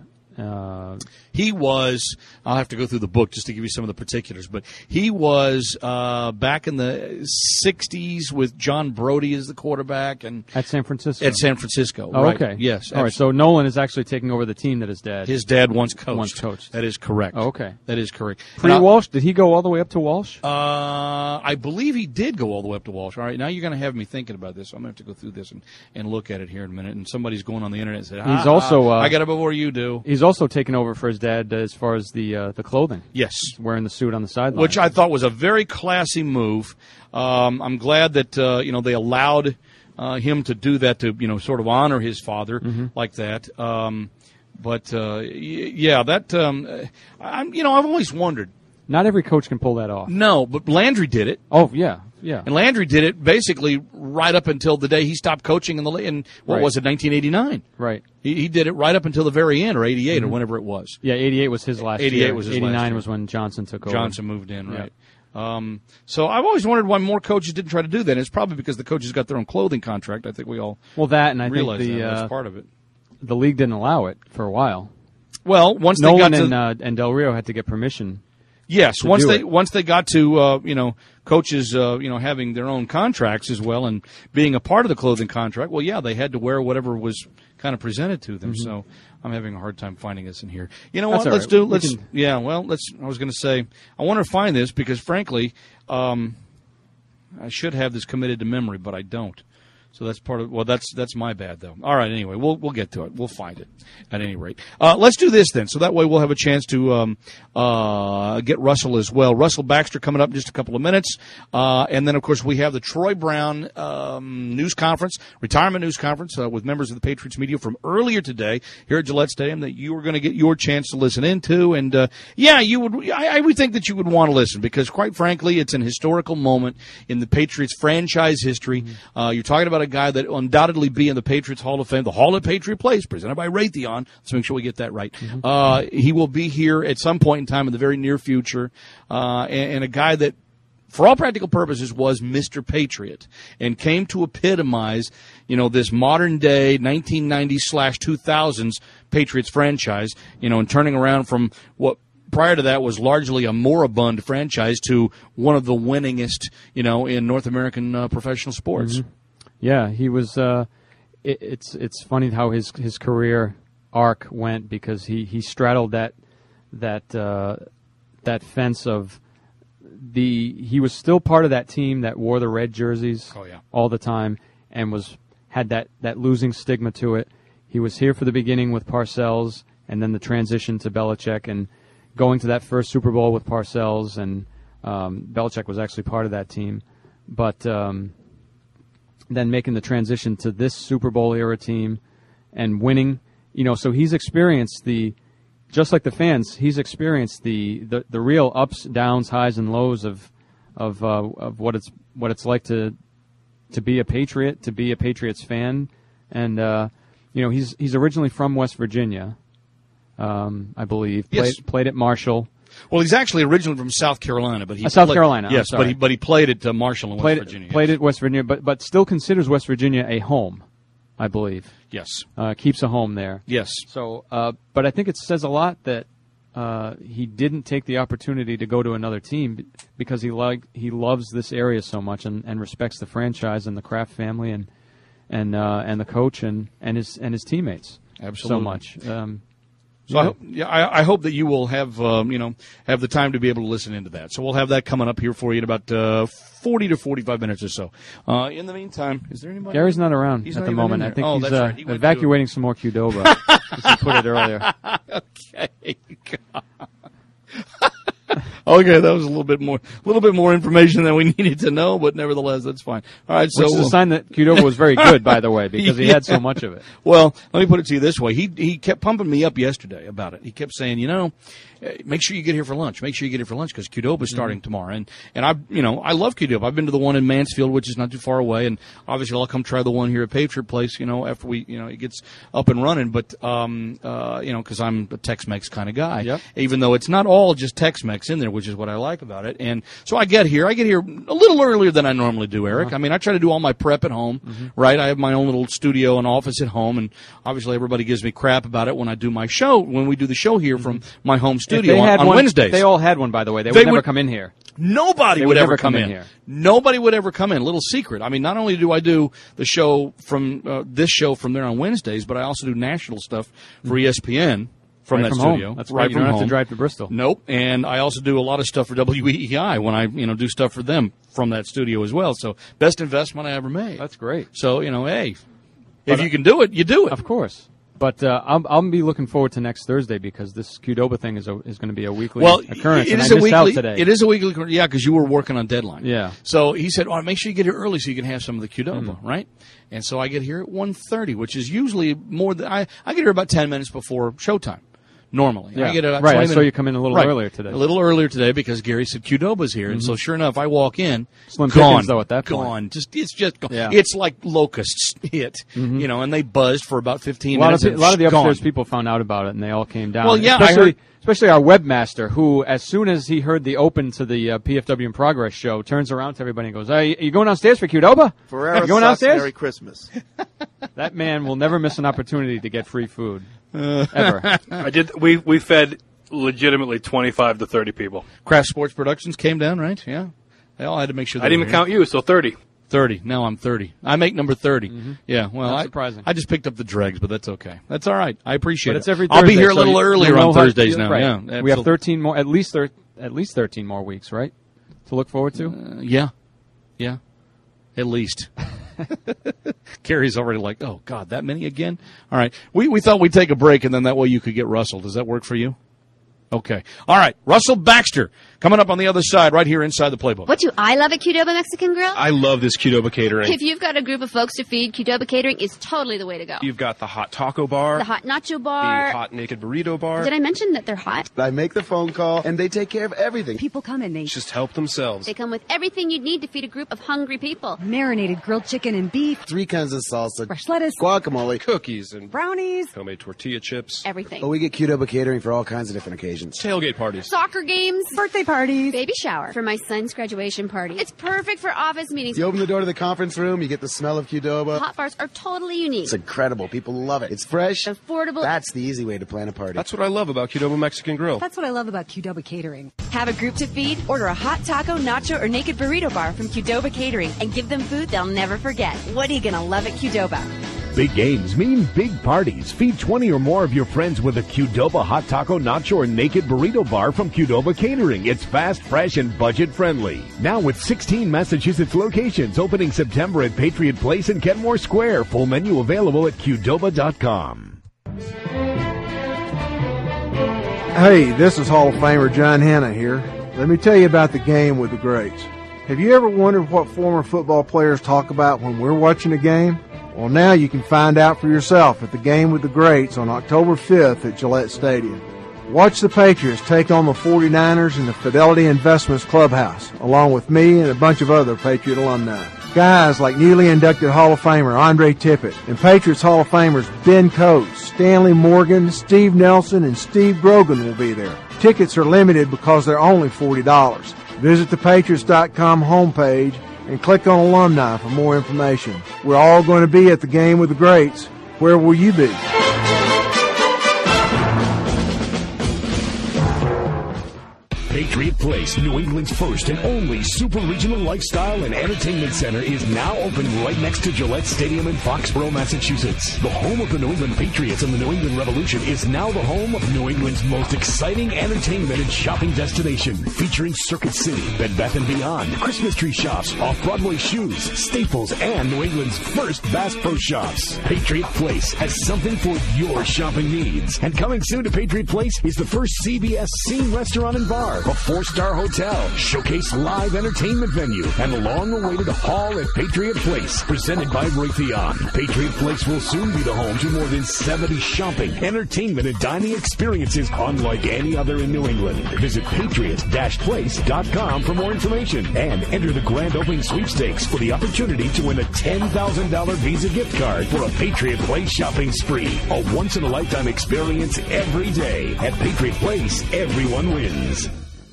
He was, I'll have to go through the book just to give you some of the particulars, but he was back in the 60s with John Brody as the quarterback. And at San Francisco? At San Francisco, oh, right. Okay. Yes. All right, so Nolan is actually taking over the team that his dad once coached. That is correct. Oh, okay. That is correct. Pre-Walsh, did he go all the way up to Walsh? I believe he did go all the way up to Walsh. All right, now you're going to have me thinking about this. I'm going to have to go through this and look at it here in a minute. And somebody's going on the internet and said, he's also, I got it before you do. He's also taken over for his dad as far as the clothing. Yes. Wearing the suit on the sideline. Which I thought was a very classy move. I'm glad that, they allowed him to do that to, sort of honor his father like that. I've always wondered. Not every coach can pull that off. No, but Landry did it. Oh, yeah. Yeah. And Landry did it basically right up until the day he stopped coaching in 1989? Right. He did it right up until the very end, or 88, or whenever it was. Yeah, 88 was his last 88 year. was his 89 last year. was when Johnson took over. Johnson moved in, right. So I've always wondered why more coaches didn't try to do that. And it's probably because the coaches got their own clothing contract. I think we all that, and I realize think that's part of it. The league didn't allow it for a while. Well, once Nolan they got and Del Rio had to get permission. Yes, once they got to coaches having their own contracts as well and being a part of the clothing contract. Well, yeah, they had to wear whatever was kind of presented to them. So I'm having a hard time finding this in here. You know what? That's I was going to say I want to find this because frankly, I should have this committed to memory, but I don't. So that's part of. Well, that's my bad though. All right. Anyway, we'll get to it. We'll find it. At any rate, let's do this then. So that way we'll have a chance to get Russell as well. Russell Baxter coming up in just a couple of minutes, and then of course we have the Troy Brown news conference, retirement news conference with members of the Patriots media from earlier today here at Gillette Stadium that you are going to get your chance to listen into. And you would. I would think that you would want to listen because, quite frankly, it's an historical moment in the Patriots franchise history. You're talking about a a guy that undoubtedly be in the Patriots Hall of Fame, the Hall of Patriot Place, presented by Raytheon. Let's make sure we get that right. He will be here at some point in time in the very near future, and a guy that, for all practical purposes, was Mr. Patriot and came to epitomize, this modern day 1990s/2000s Patriots franchise, and turning around from what prior to that was largely a moribund franchise to one of the winningest, in North American professional sports. Mm-hmm. Yeah, he was. It's funny how his career arc went, because he straddled that fence of. He was still part of that team that wore the red jerseys all the time and had that losing stigma to it. He was here for the beginning with Parcells, and then the transition to Belichick, and going to that first Super Bowl with Parcells, and Belichick was actually part of that team. But then making the transition to this Super Bowl era team and winning, so he's experienced just like the fans, he's experienced the real ups, downs, highs, and lows of what it's like to be a Patriot, to be a Patriots fan, and he's originally from West Virginia, I believe. Yes. Played at Marshall. Well, he's actually originally from South Carolina, but South Carolina. Yes, but he played at Marshall in West Virginia. Played at West Virginia, but still considers West Virginia a home, I believe. Yes. Keeps a home there. Yes. So, but I think it says a lot that he didn't take the opportunity to go to another team because he loves this area so much and respects the franchise and the Kraft family and the coach and his teammates. Absolutely. So much. So I hope that you will have have the time to be able to listen into that. So we'll have that coming up here for you in about 40 to 45 minutes or so. In the meantime, is there anybody? Gary's not around at the moment. I think he's evacuating some more Qdoba, as he put it earlier. Okay. Okay, that was a little bit more information than we needed to know, but nevertheless, that's fine. All right, so which is a sign that Qdoba was very good, by the way, because he had so much of it. Well, let me put it to you this way: he kept pumping me up yesterday about it. He kept saying, make sure you get here for lunch. Make sure you get here for lunch because Qdoba is starting tomorrow. And I love Qdoba. I've been to the one in Mansfield, which is not too far away, and obviously I'll come try the one here at Patriot Place. After it gets up and running. But because I'm a Tex-Mex kind of guy, yep. Even though it's not all just Tex-Mex in there, which is what I like about it. And so I get here a little earlier than I normally do, Eric. I mean, I try to do all my prep at home, right? I have my own little studio and office at home, and obviously everybody gives me crap about it when I do my show, when we do the show here from my home studio on Wednesdays. They all had one, by the way. They would never come in here. Nobody would ever come in here. Nobody would ever come in. Little secret. I mean, not only do I do the show from this show from there on Wednesdays, but I also do national stuff for ESPN. From that studio. That's right. You don't have to drive to Bristol. Nope. And I also do a lot of stuff for WEEI when I, do stuff for them from that studio as well. So best investment I ever made. That's great. So, hey, if you can do it, you do it. Of course. But I'll be looking forward to next Thursday because this Qdoba thing is going to be a weekly occurrence. It is a weekly. Today. It is a weekly. Yeah, because you were working on deadline. Yeah. So he said, make sure you get here early so you can have some of the Qdoba, right? And so I get here at 1:30, which is usually more than I get here about 10 minutes before showtime. Normally. Yeah. I get about right. 20 I minutes. saw you come in a little earlier today. A little earlier today because Gary said Qdoba's here. And so sure enough, I walk in. Slim gone. Pickens, though, at that point. Gone. It's just gone. Yeah. It's like locusts hit, and they buzzed for about 15 minutes. A lot of the upstairs gone. people found out about it, and they all came down. Well, yeah, especially our webmaster, who, as soon as he heard the open to the PFW in Progress show, turns around to everybody and goes, "Hey, you going downstairs for Qdoba? You going downstairs? Merry Christmas." That man will never miss an opportunity to get free food. Ever. I did. We fed legitimately 25 to 30 people. Kraft Sports Productions came down, right? Yeah. They all had to make sure. I didn't even count you, so 30. 30. Now I'm 30. I make number 30. Yeah. Well, Not surprising. I just picked up the dregs, but that's okay. That's all right. I appreciate But it. it's every Thursday, I'll be here a so little earlier on Thursdays now. Right. Yeah. We have absolutely. 13 more, at least 13 more weeks, right? To look forward to. Yeah. At least. Carrie's already like, oh God, that many again? All right. We thought we'd take a break and then that way you could get Russell. Does that work for you? Okay. All right. Russell Baxter coming up on the other side right here inside the playbook. What do I love at Qdoba Mexican Grill? I love this Qdoba catering. If you've got a group of folks to feed, Qdoba Catering is totally the way to go. You've got the hot taco bar, The hot nacho bar. the hot naked burrito bar. Did I mention that they're hot? I make the phone call, and they take care of everything. People come and they Just help themselves. They come with everything you'd need to feed a group of hungry people. marinated grilled chicken and beef, 3 kinds of salsa, fresh lettuce, guacamole. Cookies and brownies. homemade tortilla chips. Everything. But we get Qdoba catering for all kinds of different occasions. Tailgate parties. Soccer games. Birthday parties. Baby shower. For my son's graduation party. It's perfect for office meetings. You open the door to the conference room, you get the smell of Qdoba. Hot bars are totally unique. It's incredible. People love it. It's fresh. Affordable. That's the easy way to plan a party. That's what I love about Qdoba Mexican Grill. That's what I love about Qdoba Catering. Have a group to feed? Order a hot taco, nacho, or naked burrito bar from Qdoba Catering and give them food they'll never forget. What are you going to love at Qdoba? Big games mean big parties. Feed 20 or more of your friends with a Qdoba hot taco, nacho, or naked burrito bar from Qdoba Catering. It's fast, fresh, and budget-friendly. Now with 16 Massachusetts locations opening September at Patriot Place and Kenmore Square. Full menu available at Qdoba.com. Hey, this is Hall of Famer John Hanna here. Let me tell you about the game with the greats. Have you ever wondered what former football players talk about when we're watching a game? Well, now you can find out for yourself at the Game with the Greats on October 5th at Gillette Stadium. Watch the Patriots take on the 49ers in the Fidelity Investments Clubhouse, along with me and a bunch of other Patriot alumni. Guys like newly inducted Hall of Famer Andre Tippett and Patriots Hall of Famers Ben Coates, Stanley Morgan, Steve Nelson, and Steve Grogan will be there. Tickets are limited because they're only $40. Visit the Patriots.com homepage and click on Alumni for more information. We're all going to be at the Game with the Greats. Where will you be? Patriot Place, New England's first and only super regional lifestyle and entertainment center, is now open right next to Gillette Stadium in Foxborough, Massachusetts. The home of the New England Patriots and the New England Revolution is now the home of New England's most exciting entertainment and shopping destination, featuring Circuit City, Bed Bath & Beyond, Christmas tree shops, off-Broadway shoes, Staples, and New England's first Bass Pro Shops. Patriot Place has something for your shopping needs. And coming soon to Patriot Place is the first CBS Scene Restaurant and Bar, a 4-star hotel, showcase live entertainment venue, and the long-awaited Hall at Patriot Place, presented by Raytheon. Patriot Place will soon be the home to more than 70 shopping, entertainment, and dining experiences unlike any other in New England. Visit patriot-place.com for more information and enter the grand opening sweepstakes for the opportunity to win a $10,000 Visa gift card for a Patriot Place shopping spree. A once-in-a-lifetime experience every day. At Patriot Place, everyone wins.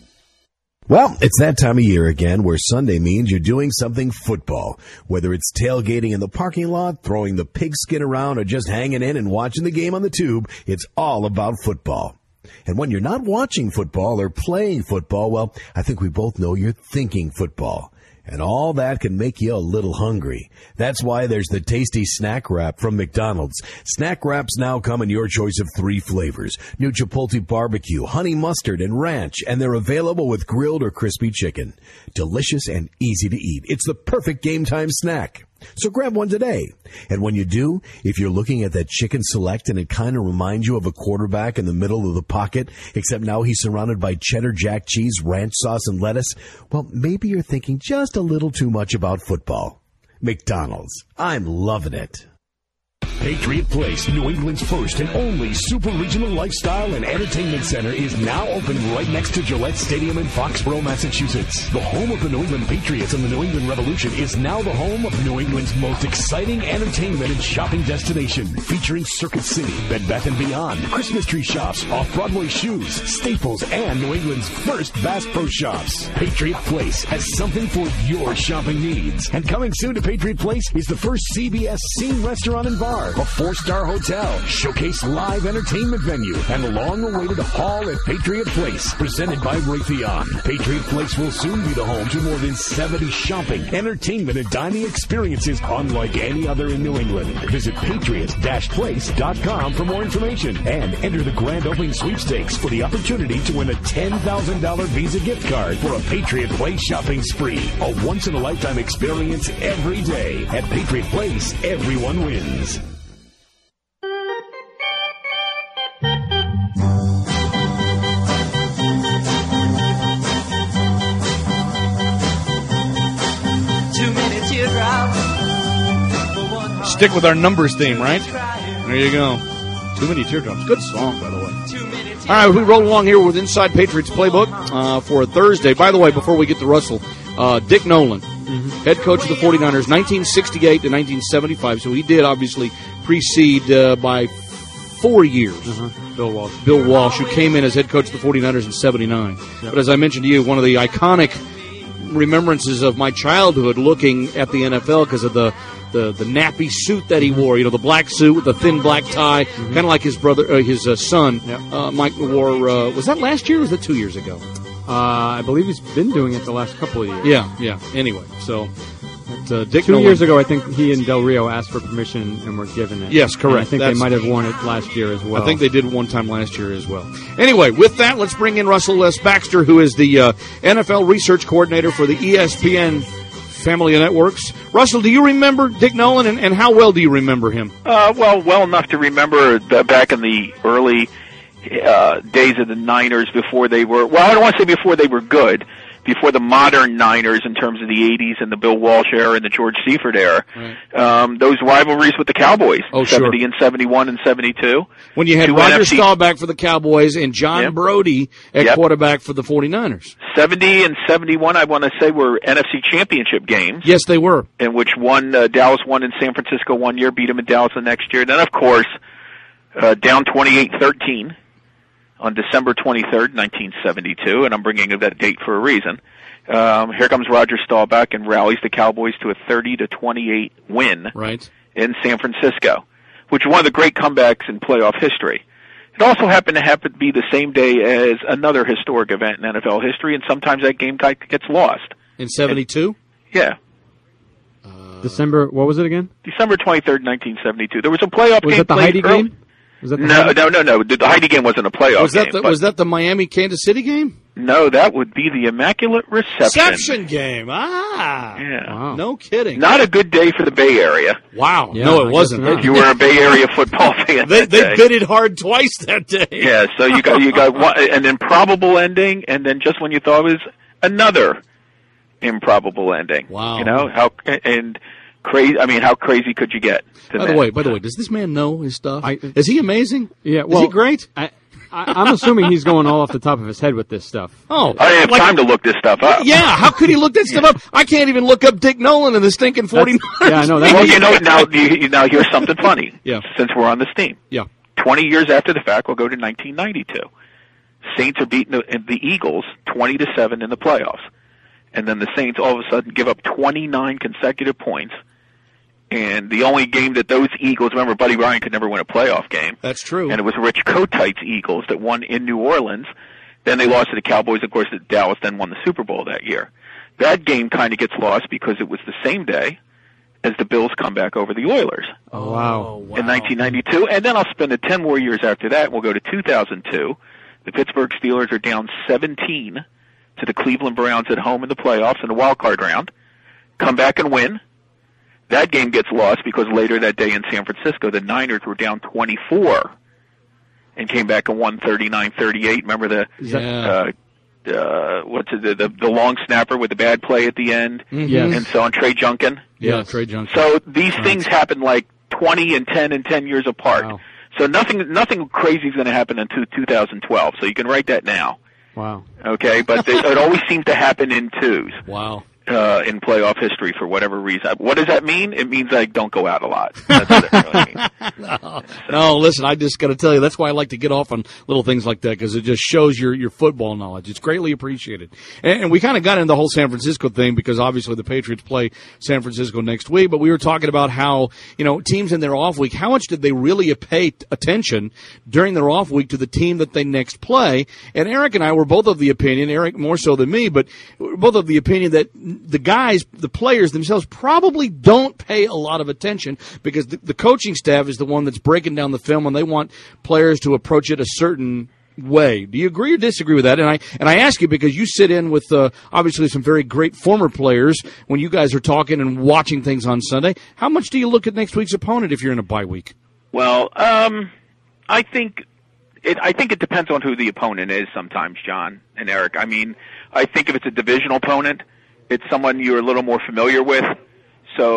Well, it's that time of year again where Sunday means you're doing something football. Whether it's tailgating in the parking lot, throwing the pigskin around, or just hanging in and watching the game on the tube, it's all about football. And when you're not watching football or playing football, well, I think we both know you're thinking football. And all that can make you a little hungry. That's why there's the tasty Snack Wrap from McDonald's. Snack Wraps now come in your choice of 3 flavors: new Chipotle barbecue, honey mustard, and ranch, and they're available with grilled or crispy chicken. Delicious and easy to eat. It's the perfect game time snack. So grab one today. And when you do, if you're looking at that chicken select and it kind of reminds you of a quarterback in the middle of the pocket, except now he's surrounded by cheddar jack cheese, ranch sauce, and lettuce, well, maybe you're thinking just a little too much about football. McDonald's. I'm loving it. Patriot Place, New England's first and only super regional lifestyle and entertainment center, is now open right next to Gillette Stadium in Foxborough, Massachusetts. The home of the New England Patriots and the New England Revolution is now the home of New England's most exciting entertainment and shopping destination, featuring Circuit City, Bed Bath & Beyond, Christmas tree shops, off-Broadway shoes, Staples, and New England's first Bass Pro Shops. Patriot Place has something for your shopping needs. And coming soon to Patriot Place is the first CBS Scene Restaurant and Bar, a 4-star hotel, showcase live entertainment venue, and the long-awaited Hall at Patriot Place, presented by Raytheon. Patriot Place will soon be the home to more than 70 shopping, entertainment, and dining experiences unlike any other in New England. Visit patriot-place.com for more information and enter the grand opening sweepstakes for the opportunity to win a $10,000 Visa gift card for a Patriot Place shopping spree. A once-in-a-lifetime experience every day. At Patriot Place, everyone wins. stick with our numbers theme, right? There you go. Too Many Teardrops. Good song, by the way. All right, we roll along here with Inside Patriots Playbook for Thursday. By the way, before we get to Russell, Dick Nolan, head coach of the 49ers, 1968 to 1975. So he did obviously precede by 4 years. Bill Walsh. Bill Walsh, who came in as head coach of the 49ers in 79. Yep. But as I mentioned to you, one of the iconic remembrances of my childhood looking at the NFL because of the nappy suit that he wore, the black suit with the thin black tie, kind of like his brother, his son, Mike wore. Was that last year or was that 2 years ago? I believe he's been doing it the last couple of years. Yeah. Anyway, so Dick 2 Nolan. years ago, I think he and Del Rio asked for permission and were given it. Yes, correct. And I think they might have worn it last year as well. I think they did one time last year as well. Anyway, with that, let's bring in Russell S. Baxter, who is the NFL research coordinator for the ESPN family of networks. Russell, do you remember Dick Nolan, and how well do you remember him? Well enough to remember back in the early days of the Niners before they were, I don't want to say before they were good, before the modern Niners in terms of the 80s and the Bill Walsh era and the George Seifert era. Right. Those rivalries with the Cowboys, 70 and 71 and 72. When you had Roger Staubach for the Cowboys and John Brody at quarterback for the 49ers. 70 and 71, I want to say, were NFC championship games. Yes, they were. In which Dallas won in San Francisco one year, beat them in Dallas the next year. Then, of course, down 28-13. On December 23rd, 1972, and I'm bringing that date for a reason. Here comes Roger Staubach and rallies the Cowboys to a 30-28 win in San Francisco, which is one of the great comebacks in playoff history. It also happened to be the same day as another historic event in NFL history, and sometimes that game gets lost. In 72? Yeah. December, what was it again? December 23rd, 1972. There was a playoff game. Was it the Heidi game? No. The Heidi game wasn't a playoff game. Was that the Miami-Kansas City game? No, that would be the Immaculate Reception game. Yeah. Wow. No kidding. Not a good day for the Bay Area. Wow. Yeah, no, it wasn't. If you were a Bay Area football fan, they bid it hard twice that day. Yeah, so you got one, an improbable ending, and then just when you thought it was another improbable ending. Wow. Crazy. I mean, how crazy could you get? By the way, does this man know his stuff? Is he amazing? Yeah. Is he great? I'm assuming he's going all off the top of his head with this stuff. Oh, I didn't have time to look this stuff up. Yeah, how could he look that stuff up? I can't even look up Dick Nolan and the stinking 49ers. Yeah, I know that. Well, now here's something funny. Yeah. Since we're on this theme. Yeah. 20 years after the fact, we'll go to 1992. Saints are beating the Eagles 20-7 in the playoffs, and then the Saints all of a sudden give up 29 consecutive points. And the only game that those Eagles, remember, Buddy Ryan could never win a playoff game. That's true. And it was Rich Kotite's Eagles that won in New Orleans. Then they lost to the Cowboys. Of course, Dallas then won the Super Bowl that year. That game kind of gets lost because it was the same day as the Bills come back over the Oilers. Oh, wow. In 1992. And then I'll spend 10 more years after that. We'll go to 2002. The Pittsburgh Steelers are down 17 to the Cleveland Browns at home in the playoffs in the wild card round. Come back and win. That game gets lost because later that day in San Francisco, the Niners were down 24 and came back and won 39-38. Remember the long snapper with the bad play at the end? Mm-hmm. Yes. And so on Trey Junkin? Yeah, Trey Junkin. So these things happen like 20 and 10 and 10 years apart. Wow. So nothing crazy is going to happen until 2012. So you can write that now. Wow. Okay, but it always seems to happen in twos. Wow. In playoff history for whatever reason. What does that mean? It means I don't go out a lot. That's what it really means. No, listen, I just got to tell you, that's why I like to get off on little things like that, because it just shows your football knowledge. It's greatly appreciated. And we kind of got into the whole San Francisco thing because obviously the Patriots play San Francisco next week, but we were talking about how, teams in their off week, how much did they really pay attention during their off week to the team that they next play? And Eric and I were both of the opinion, Eric more so than me, but both of the opinion that the players themselves probably don't pay a lot of attention because the coaching staff is the one that's breaking down the film and they want players to approach it a certain way. Do you agree or disagree with that? And I ask you because you sit in with obviously some very great former players when you guys are talking and watching things on Sunday. How much do you look at next week's opponent if you're in a bye week? Well, I think it depends on who the opponent is sometimes, John and Eric. I mean, I think if it's a divisional opponent, it's someone you're a little more familiar with. So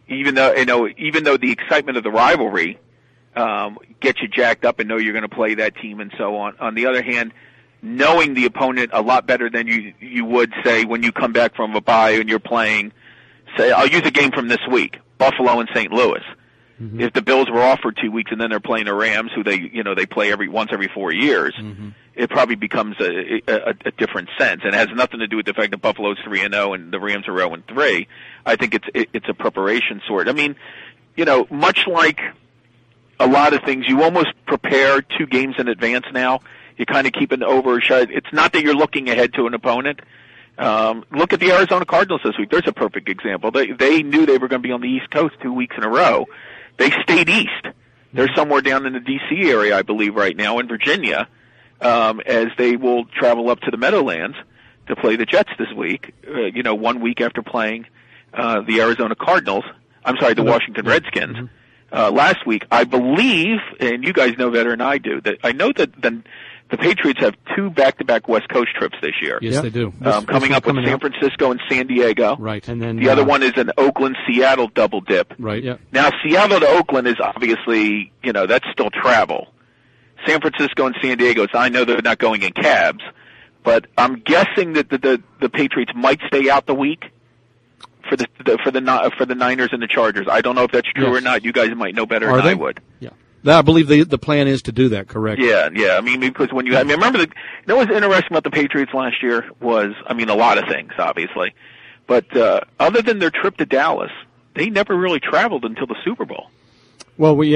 even though the excitement of the rivalry gets you jacked up and know you're going to play that team and so on. On the other hand, knowing the opponent a lot better than you would, say, when you come back from a bye and you're playing, say, I'll use a game from this week, Buffalo and St. Louis. Mm-hmm. If the Bills were off for 2 weeks and then they're playing the Rams, who they play once every 4 years, it probably becomes a different sense. And it has nothing to do with the fact that Buffalo's 3-0 and the Rams are 0-3. I think it's a preparation sort. I mean, much like a lot of things, you almost prepare 2 games in advance now. You kind of keep an oversight. It's not that you're looking ahead to an opponent. Look at the Arizona Cardinals this week. There's a perfect example. They knew they were going to be on the East Coast 2 weeks in a row. They stayed east. They're somewhere down in the D.C. area, I believe, right now, in Virginia, as they will travel up to the Meadowlands to play the Jets this week, 1 week after playing the Arizona Cardinals. I'm sorry, the Washington Redskins. Last week, I believe, and you guys know better than I do, that I know that the Patriots have 2 back-to-back West Coast trips this year. Yes, they do. Coming up with San Francisco and San Diego. Right. And then the other one is an Oakland-Seattle double dip. Right. Yep. Now, Seattle to Oakland is obviously, that's still travel. San Francisco and San Diego, so I know they're not going in cabs, but I'm guessing that the Patriots might stay out the week for the Niners and the Chargers. I don't know if that's true or not. You guys might know better than I would. Yeah. I believe the plan is to do that, correct? Yeah. I mean, because remember what's interesting about the Patriots last year was, a lot of things, obviously. But other than their trip to Dallas, they never really traveled until the Super Bowl. Well, we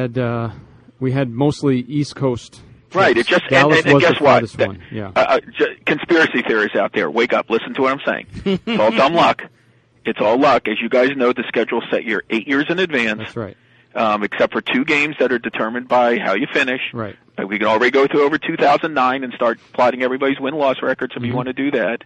had mostly East Coast trips. Right. It just Dallas and was guess the what? farthest one. Yeah. Conspiracy theorists out there, wake up! Listen to what I'm saying. It's all dumb luck. It's all luck. As you guys know, the schedule's set 8 years in advance. That's right. Except for 2 games that are determined by how you finish. Right. We can already go through over 2009 and start plotting everybody's win-loss records if you want to do that.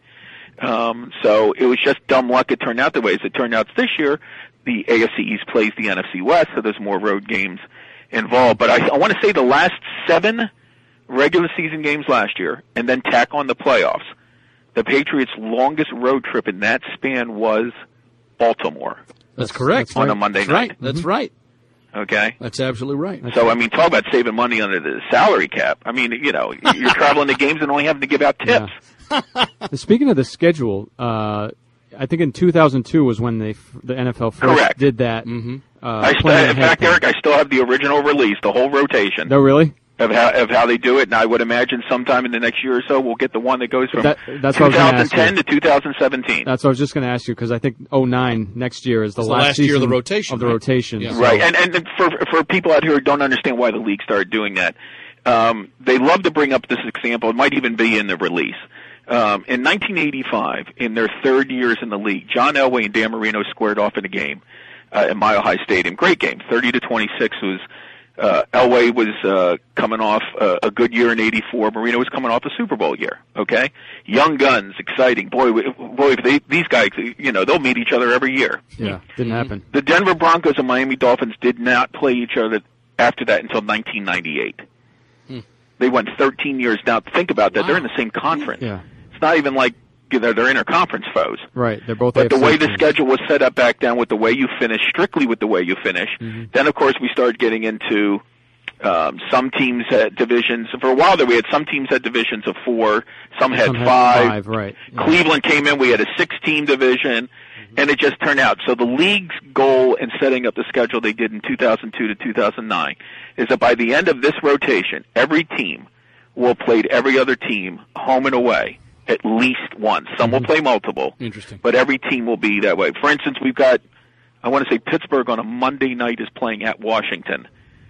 So it was just dumb luck it turned out the way as it turned out this year. The AFC East plays the NFC West, so there's more road games involved. But I want to say the last 7 regular season games last year, and then tack on the playoffs, the Patriots' longest road trip in that span was Baltimore. That's correct. On a Monday night. Right. That's right. Okay? That's absolutely right. So, talk about saving money under the salary cap. You're traveling to games and only having to give out tips. Yeah. Speaking of the schedule, I think in 2002 was when the NFL first did that. In fact, Eric, I still have the original release, the whole rotation. No, really? Of how they do it, and I would imagine sometime in the next year or so we'll get the one that goes from that's 2010 to 2017. That's what I was just going to ask you, because I think 2009 next year is the last year of the rotation. Yeah. Right, and for people out here who don't understand why the league started doing that, they love to bring up this example. It might even be in the release. In 1985, in their 3rd years in the league, John Elway and Dan Marino squared off in a game at Mile High Stadium. Great game, 30-26 was. Elway was coming off a good year in '84. Marino was coming off a Super Bowl year. Okay, young guns, exciting. Boy, if these guys, they'll meet each other every year. Yeah, didn't happen. The Denver Broncos and Miami Dolphins did not play each other after that until 1998. They went 13 years. Now think about that; they're in the same conference. Yeah, it's not even like they're interconference foes. Right, they're both. But AFC the way the teams. schedule was set up back then, with the way you finish, strictly with the way you finish, then of course we started getting into some teams had divisions. For a while there, we had some teams had divisions of 4, some had 5. Right. Yeah. Cleveland came in; we had a 6-team division, and it just turned out. So the league's goal in setting up the schedule they did in 2002 to 2009 is that by the end of this rotation, every team will have played every other team home and away at least once. Some will play multiple. Interesting. But every team will be that way. For instance, we've got, I want to say Pittsburgh on a Monday night is playing at Washington.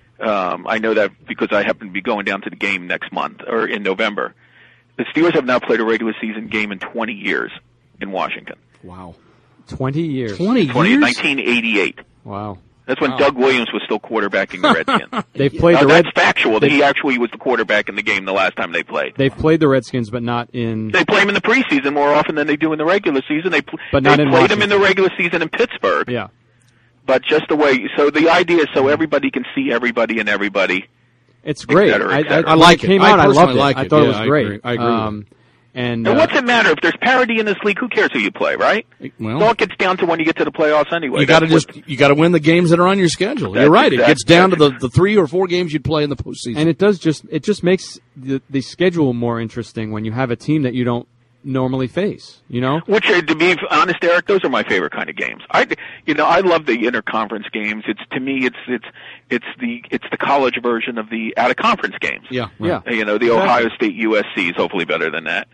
I know that because I happen to be going down to the game next month, or in November. The Steelers have now played a regular season game in 20 years in Washington. Wow. 20 years. 20 years? 1988. Wow. That's when Doug Williams was still quarterbacking the Redskins. They've played that's factual. He actually was the quarterback in the game the last time they played. They've played the Redskins, but not in... They play them in the preseason more often than they do in the regular season. They played them in the regular season in Pittsburgh. Yeah. But just the way... So the idea is so everybody can see everybody and everybody. It's great. Et cetera, et cetera. I like it. When it came out, I loved it. Like I thought it was I great. I agree. And what's it matter if there's parity in this league? Who cares who you play, right? Well, it all gets down to when you get to the playoffs anyway. You got to win the games that are on your schedule. You're right. It gets down to the 3 or 4 games you'd play in the postseason. And it just makes the schedule more interesting when you have a team that you don't normally face, Which, to be honest, Eric, those are my favorite kind of games. I love the interconference games. It's the college version of the out of conference games. Yeah, right. The Ohio State USC is hopefully better than that.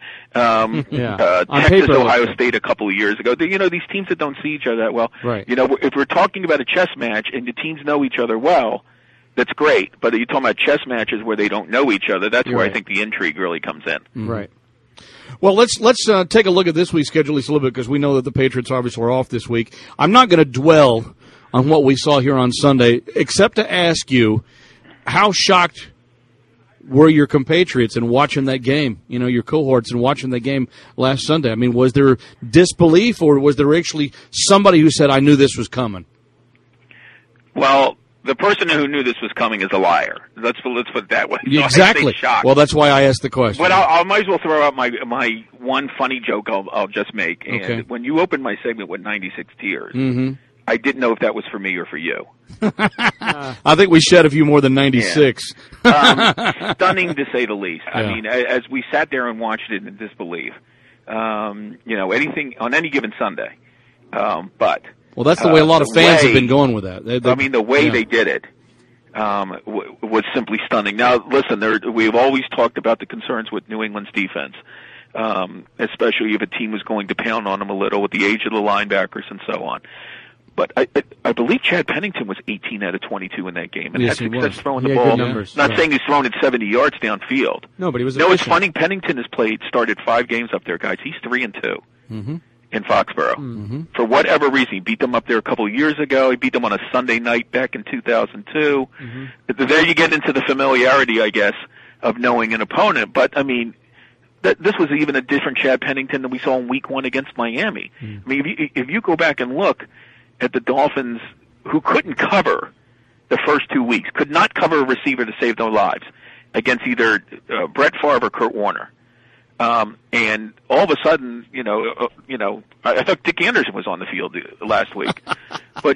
Texas Ohio State a couple of years ago. These teams that don't see each other that well. Right. If we're talking about a chess match and the teams know each other well, that's great. But you're talking about chess matches where they don't know each other. That's where I think the intrigue really comes in. Mm-hmm. Right. Well, let's take a look at this week's schedule just a little bit because we know that the Patriots obviously are off this week. I'm not going to dwell on what we saw here on Sunday, except to ask you, how shocked were your compatriots in watching that game, your cohorts in watching that game last Sunday? I mean, was there disbelief or was there actually somebody who said, I knew this was coming? Well, the person who knew this was coming is a liar. Let's put it that way. So Exactly. Well, that's why I asked the question. But I might as well throw out my one funny joke I'll just make. And okay. When you opened my segment with 96 Tears, mm-hmm. I didn't know if that was for me or for you. I think we shed a few more than 96. Yeah. Stunning to say the least. Yeah. I mean, as we sat there and watched it in disbelief, anything on any given Sunday. But well, that's the way a lot of fans have been going with that. The way they did it was simply stunning. Now, listen, we've always talked about the concerns with New England's defense, especially if a team was going to pound on them a little with the age of the linebackers and so on. But I believe Chad Pennington was 18 out of 22 in that game and had success throwing the ball. Numbers, Not saying he's thrown it 70 yards downfield. No, but he was. It's funny. Pennington has started 5 games up there, guys. He's 3-2. Mm-hmm. In Foxborough. Mm-hmm. For whatever reason, he beat them up there a couple of years ago. He beat them on a Sunday night back in 2002. Mm-hmm. There you get into the familiarity, I guess, of knowing an opponent. But, I mean, this was even a different Chad Pennington than we saw in Week 1 against Miami. Mm. I mean, if you go back and look at the Dolphins, who couldn't cover the first 2 weeks, could not cover a receiver to save their lives against either Brett Favre or Kurt Warner. And all of a sudden, I thought Dick Anderson was on the field last week, but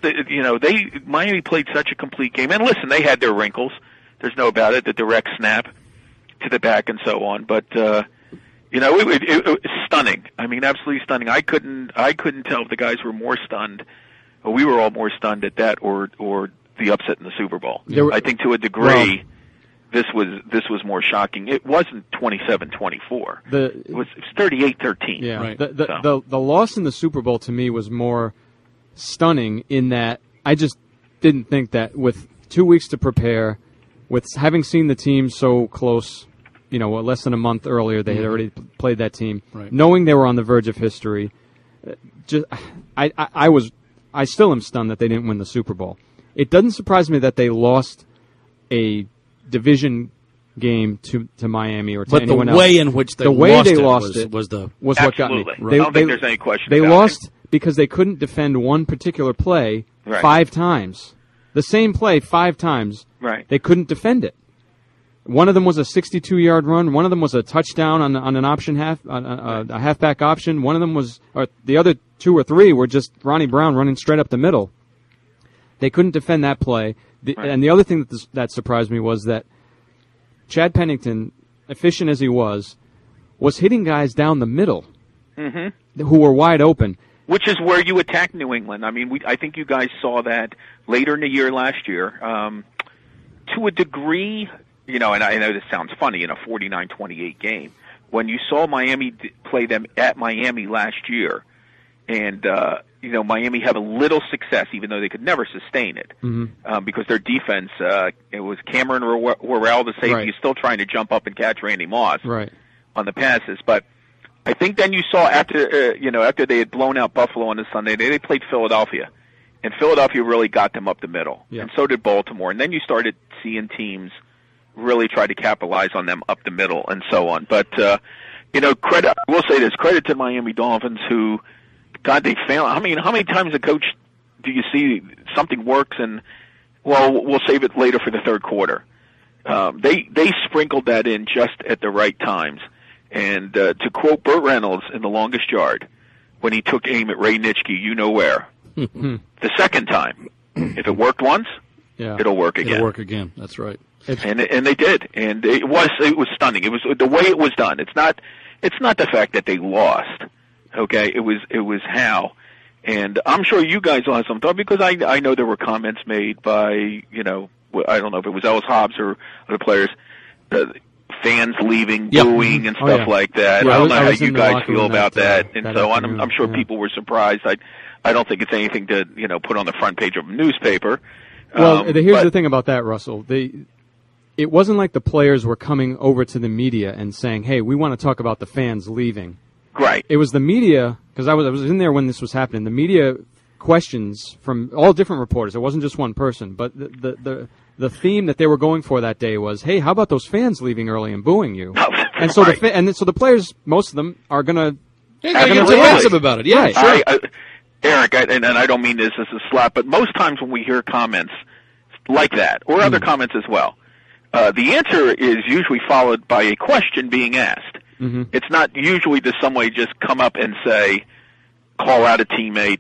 Miami played such a complete game. And listen, they had their wrinkles. There's no about it. The direct snap to the back and so on. But it was stunning. I mean, absolutely stunning. I couldn't tell if the guys were more stunned, or we were all more stunned at that, or the upset in the Super Bowl. I think to a degree. Well, this was more shocking. It wasn't 27-24. It was 38-13. Yeah, right. The loss in the Super Bowl to me was more stunning in that I just didn't think that with 2 weeks to prepare, with having seen the team so close, less than a month earlier, they had already played that team, right. Knowing they were on the verge of history. I still am stunned that they didn't win the Super Bowl. It doesn't surprise me that they lost a division game to Miami or to anyone else. But the way in which they lost it was what got me. I don't think there's any question They about lost because they couldn't defend one particular play 5 times. The same play 5 times. Right. They couldn't defend it. One of them was a 62-yard run. One of them was a touchdown on an option a halfback option. One of them was, or the other 2 or 3 were just Ronnie Brown running straight up the middle. They couldn't defend that play. And the other thing that surprised me was that Chad Pennington, efficient as he was hitting guys down the middle who were wide open. Which is where you attack New England. I mean, I think you guys saw that later in the year last year. To a degree, and I know this sounds funny in a 49-28 game. When you saw Miami play them at Miami last year, and Miami have a little success, even though they could never sustain it, because their defense, it was Cameron Worrell, the safety, is still trying to jump up and catch Randy Moss on the passes. But I think then you saw after they had blown out Buffalo on the Sunday, they played Philadelphia, and Philadelphia really got them up the middle, and so did Baltimore. And then you started seeing teams really try to capitalize on them up the middle and so on. But credit. I will say this: credit to the Miami Dolphins who. God, they fail. I mean, how many times a coach do you see something works and, we'll save it later for the third quarter? They sprinkled that in just at the right times. And to quote Burt Reynolds in The Longest Yard, when he took aim at Ray Nitschke, you know where. The second time, if it worked once, it'll work again. It'll work again. That's right. And they did, and it was stunning. It was the way it was done. It's not the fact that they lost. Okay, it was how, and I'm sure you guys will have some thought, because I know there were comments made by, I don't know if it was Ellis Hobbs or other players, fans leaving, booing and stuff like that. I don't know how you guys feel about that, and so on. I'm sure people were surprised. I don't think it's anything to put on the front page of a newspaper. Well, here's the thing about that, Russell. It wasn't like the players were coming over to the media and saying, "Hey, we want to talk about the fans leaving." Right. It was the media, because I was in there when this was happening. The media questions from all different reporters. It wasn't just one person, but the theme that they were going for that day was, "Hey, how about those fans leaving early and booing you?" And so so the players, most of them, are going to get defensive about it. Yeah, sure. Eric, and I don't mean this as a slap, but most times when we hear comments like that, or other comments as well, the answer is usually followed by a question being asked. It's not usually to somebody just come up and say, call out a teammate,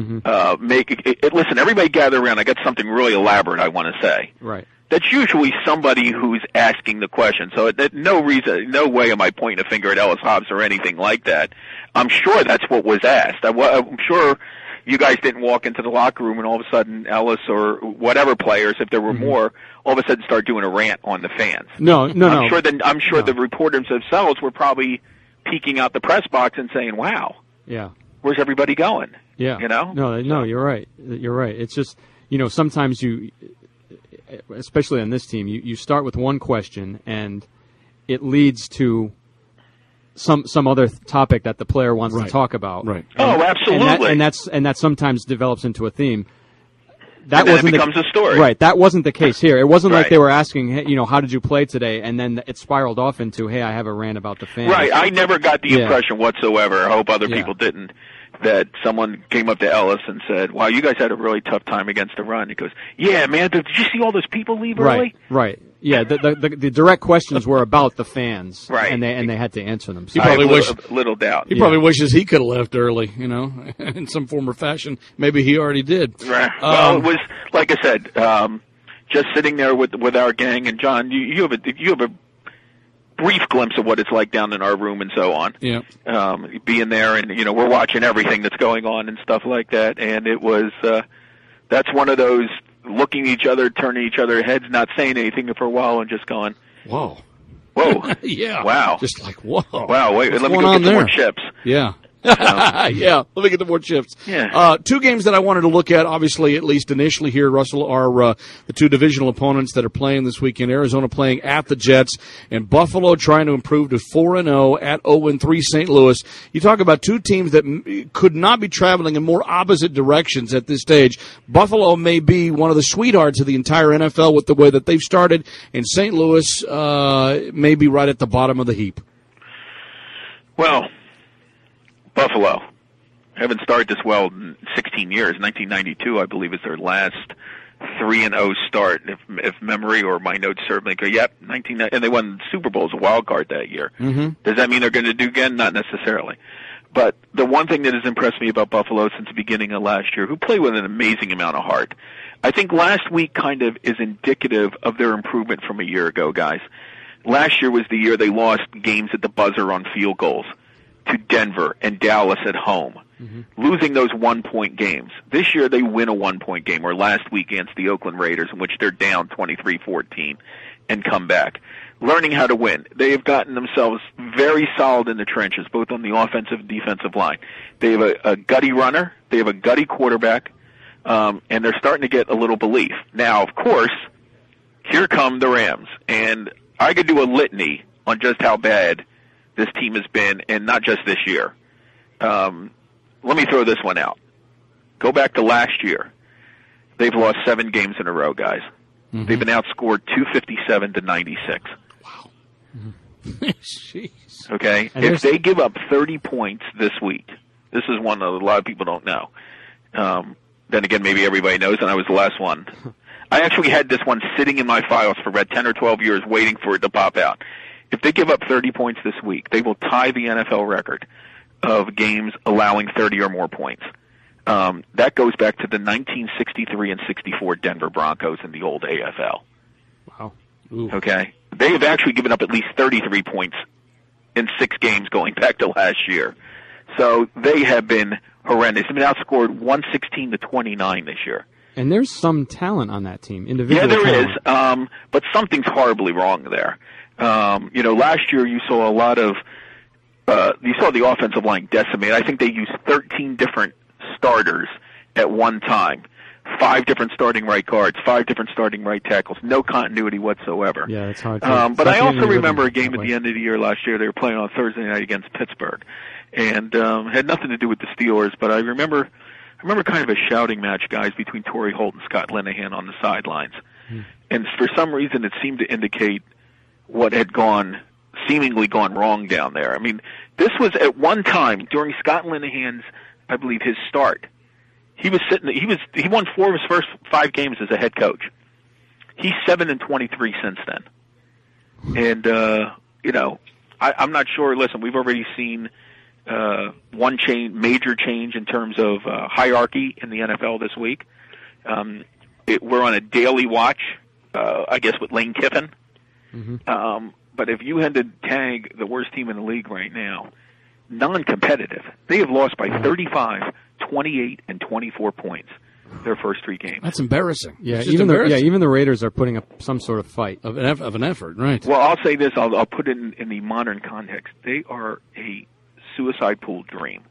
listen, everybody gather around, I got something really elaborate I want to say. Right. That's usually somebody who's asking the question. So no way am I pointing a finger at Ellis Hobbs or anything like that. I'm sure that's what was asked. I'm sure you guys didn't walk into the locker room and all of a sudden Ellis or whatever players, if there were more, all of a sudden start doing a rant on the fans. No. I'm sure the reporters themselves were probably peeking out the press box and saying, "Wow, where's everybody going?" Yeah, No, you're right. You're right. It's just sometimes you, especially on this team, you start with one question and it leads to some other topic that the player wants to talk about. Right. Absolutely. And that sometimes develops into a theme. That wasn't becomes a story. Right. That wasn't the case here. It wasn't like they were asking, hey, how did you play today? And then it spiraled off into, hey, I have a rant about the fans. Right. I never got the impression whatsoever. I hope other people didn't. That someone came up to Ellis and said, "Wow, you guys had a really tough time against the run." He goes, "Yeah, man. Did you see all those people leave early?" Right. Yeah. The direct questions were about the fans, right? And they had to answer them. So. He probably little doubt. He probably wishes he could have left early, in some form or fashion. Maybe he already did. Right. Well, it was like I said, just sitting there with our gang, and John, you have a brief glimpse of what it's like down in our room and so on. Yeah. Being there, and we're watching everything that's going on and stuff like that, and it was that's one of those looking at each other, turning each other heads, not saying anything for a while, and just going, whoa, yeah, wow, just like whoa, wow. Wait, let me go get some more chips. Yeah. Yeah, let me get the more chips. Yeah. Two games that I wanted to look at, obviously, at least initially here, Russell, are the two divisional opponents that are playing this weekend. Arizona playing at the Jets, and Buffalo trying to improve to 4-0 at 0-3 St. Louis. You talk about two teams that could not be traveling in more opposite directions at this stage. Buffalo may be one of the sweethearts of the entire NFL with the way that they've started, and St. Louis may be right at the bottom of the heap. Well, Buffalo haven't started this well in 16 years. 1992, I believe, is their last 3-0 start, if memory or my notes serve me. Yep, and they won the Super Bowl as a wild card that year. Does that mean they're going to do again? Not necessarily. But the one thing that has impressed me about Buffalo since the beginning of last year, who play with an amazing amount of heart, I think last week kind of is indicative of their improvement from a year ago, guys. Last year was the year they lost games at the buzzer on field goals to Denver and Dallas at home, losing those 1-point games. This year they win a 1-point game, or last week against the Oakland Raiders, in which they're down 23-14 and come back. Learning how to win. They have gotten themselves very solid in the trenches, both on the offensive and defensive line. They have a gutty runner. They have a gutty quarterback, and they're starting to get a little belief. Now, of course, here come the Rams, and I could do a litany on just how bad this team has been, and not just this year. Let me throw this one out. Go back to last year. They've lost 7 games in a row, guys. They've been outscored 257-96. Wow. Jeez. Okay? If they give up 30 points this week, this is one that a lot of people don't know. Then again, maybe everybody knows, and I was the last one. I actually had this one sitting in my files for about 10 or 12 years waiting for it to pop out. if they give up 30 points this week, they will tie the NFL record of games allowing 30 or more points. That goes back to the 1963 and 64 Denver Broncos in the old AFL. Wow. Ooh. Okay? They have actually given up at least 33 points in 6 games going back to last year. So they have been horrendous. They've been outscored 116-29 this year. And there's some talent on that team, individual talent. talent. Is, but something's horribly wrong there. Last year you saw a lot of, you saw the offensive line decimate. I think they used 13 different starters at one time. 5 different starting right guards, 5 different starting right tackles. No continuity whatsoever. Yeah, it's hard to... But I also remember a game at the end of the year last year. They were playing on Thursday night against Pittsburgh. And had nothing to do with the Steelers, but I remember kind of a shouting match, guys, between Torrey Holt and Scott Linehan on the sidelines. And for some reason it seemed to indicate what had seemingly gone wrong down there. I mean, this was at one time during Scott Linehan's, I believe, his start. He won 4 of his first 5 games as a head coach. He's 7-23 since then. And I'm not sure. Listen, we've already seen one major change in terms of hierarchy in the NFL this week. We're on a daily watch, I guess, with Lane Kiffin. Mm-hmm. But if you had to tag the worst team in the league right now, non-competitive, they have lost by 35, 28, and 24 points their first 3 games. That's embarrassing. Yeah, even the Raiders are putting up some sort of fight of an effort, right? Well, I'll say this. I'll put it in the modern context. They are a suicide pool dream.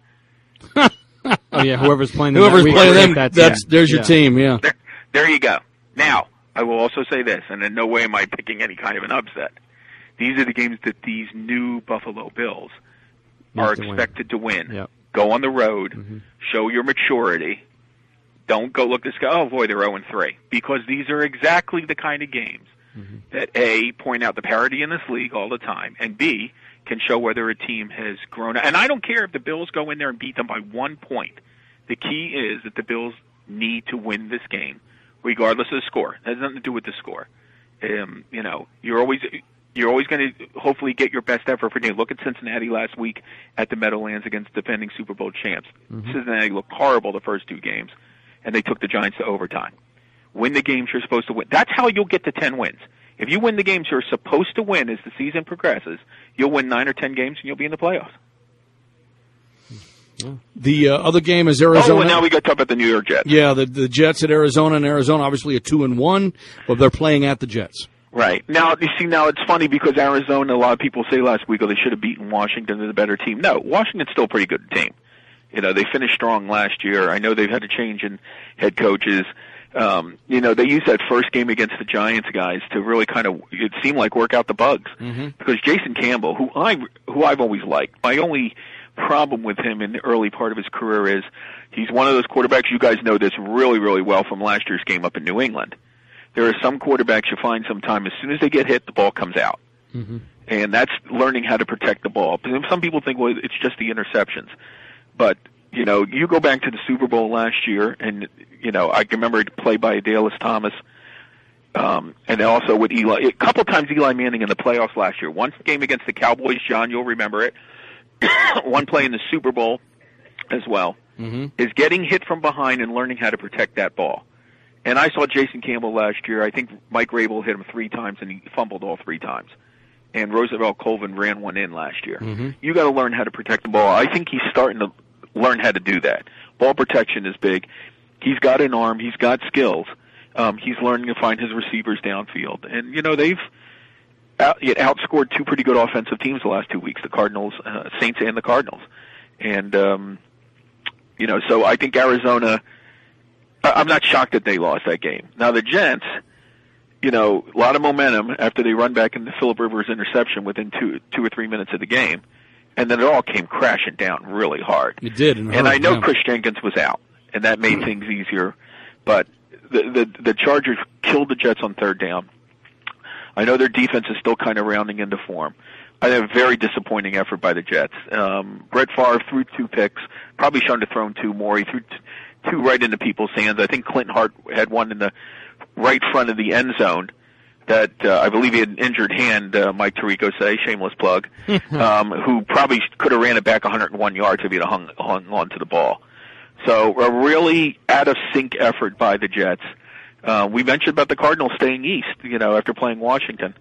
Oh yeah, whoever's playing them, there's your team. Yeah, there you go. Now, I will also say this, and in no way am I picking any kind of an upset. These are the games that these new Buffalo Bills are expected to win. Yep. Go on the road, show your maturity. Don't go look this guy. Oh boy, they're 0-3, because these are exactly the kind of games that A, point out the parity in this league all the time, and B, can show whether a team has grown. And I don't care if the Bills go in there and beat them by 1 point. The key is that the Bills need to win this game, regardless of the score. It has nothing to do with the score. You're always going to hopefully get your best effort for the game. Look at Cincinnati last week at the Meadowlands against defending Super Bowl champs. Cincinnati looked horrible the first 2 games, and they took the Giants to overtime. Win the games you're supposed to win. That's how you'll get to 10 wins. If you win the games you're supposed to win as the season progresses, you'll win 9 or 10 games and you'll be in the playoffs. The other game is Arizona. Oh, and now we got to talk about the New York Jets. Yeah, the Jets at Arizona, and Arizona obviously a 2-1, but they're playing at the Jets. Right. Now, you see, it's funny because Arizona, a lot of people say last week, they should have beaten Washington, they're the better team. No, Washington's still a pretty good team. They finished strong last year. I know they've had a change in head coaches. They used that first game against the Giants guys to really kind of, it seemed like, work out the bugs. Because Jason Campbell, who I've always liked, my only problem with him in the early part of his career is he's one of those quarterbacks, you guys know this really, really well from last year's game up in New England. There are some quarterbacks you find sometime as soon as they get hit, the ball comes out. And that's learning how to protect the ball. Some people think, well, it's just the interceptions. But, you go back to the Super Bowl last year, and, I can remember it played by Dallas Thomas, and also with Eli. A couple of times Eli Manning in the playoffs last year. One game against the Cowboys, John, you'll remember it. One play in the Super Bowl as well. Is getting hit from behind and learning how to protect that ball. And I saw Jason Campbell last year. I think Mike Rabel hit him 3 times, and he fumbled all 3 times. And Roosevelt Colvin ran one in last year. You got to learn how to protect the ball. I think he's starting to learn how to do that. Ball protection is big. He's got an arm. He's got skills. He's learning to find his receivers downfield. And, they've outscored 2 pretty good offensive teams the last 2 weeks, the Cardinals, Saints and the Cardinals. And, so I think Arizona, I'm not shocked that they lost that game. Now, the Jets, a lot of momentum after they run back into Phillip Rivers' interception within 2 or 3 minutes of the game. And then it all came crashing down really hard. It did. And I know Chris Jenkins was out, and that made things easier. But the Chargers killed the Jets on 3rd down. I know their defense is still kind of rounding into form. I had a very disappointing effort by the Jets. Brett Favre threw 2 picks, probably shown to throw 2 more. He threw 2 right into people's hands. I think Clinton Hart had one in the right front of the end zone that I believe he had an injured hand, Mike Tirico say, shameless plug, who probably could have ran it back 101 yards if he'd hung on to the ball. So a really out-of-sync effort by the Jets. We mentioned about the Cardinals staying east, after playing Washington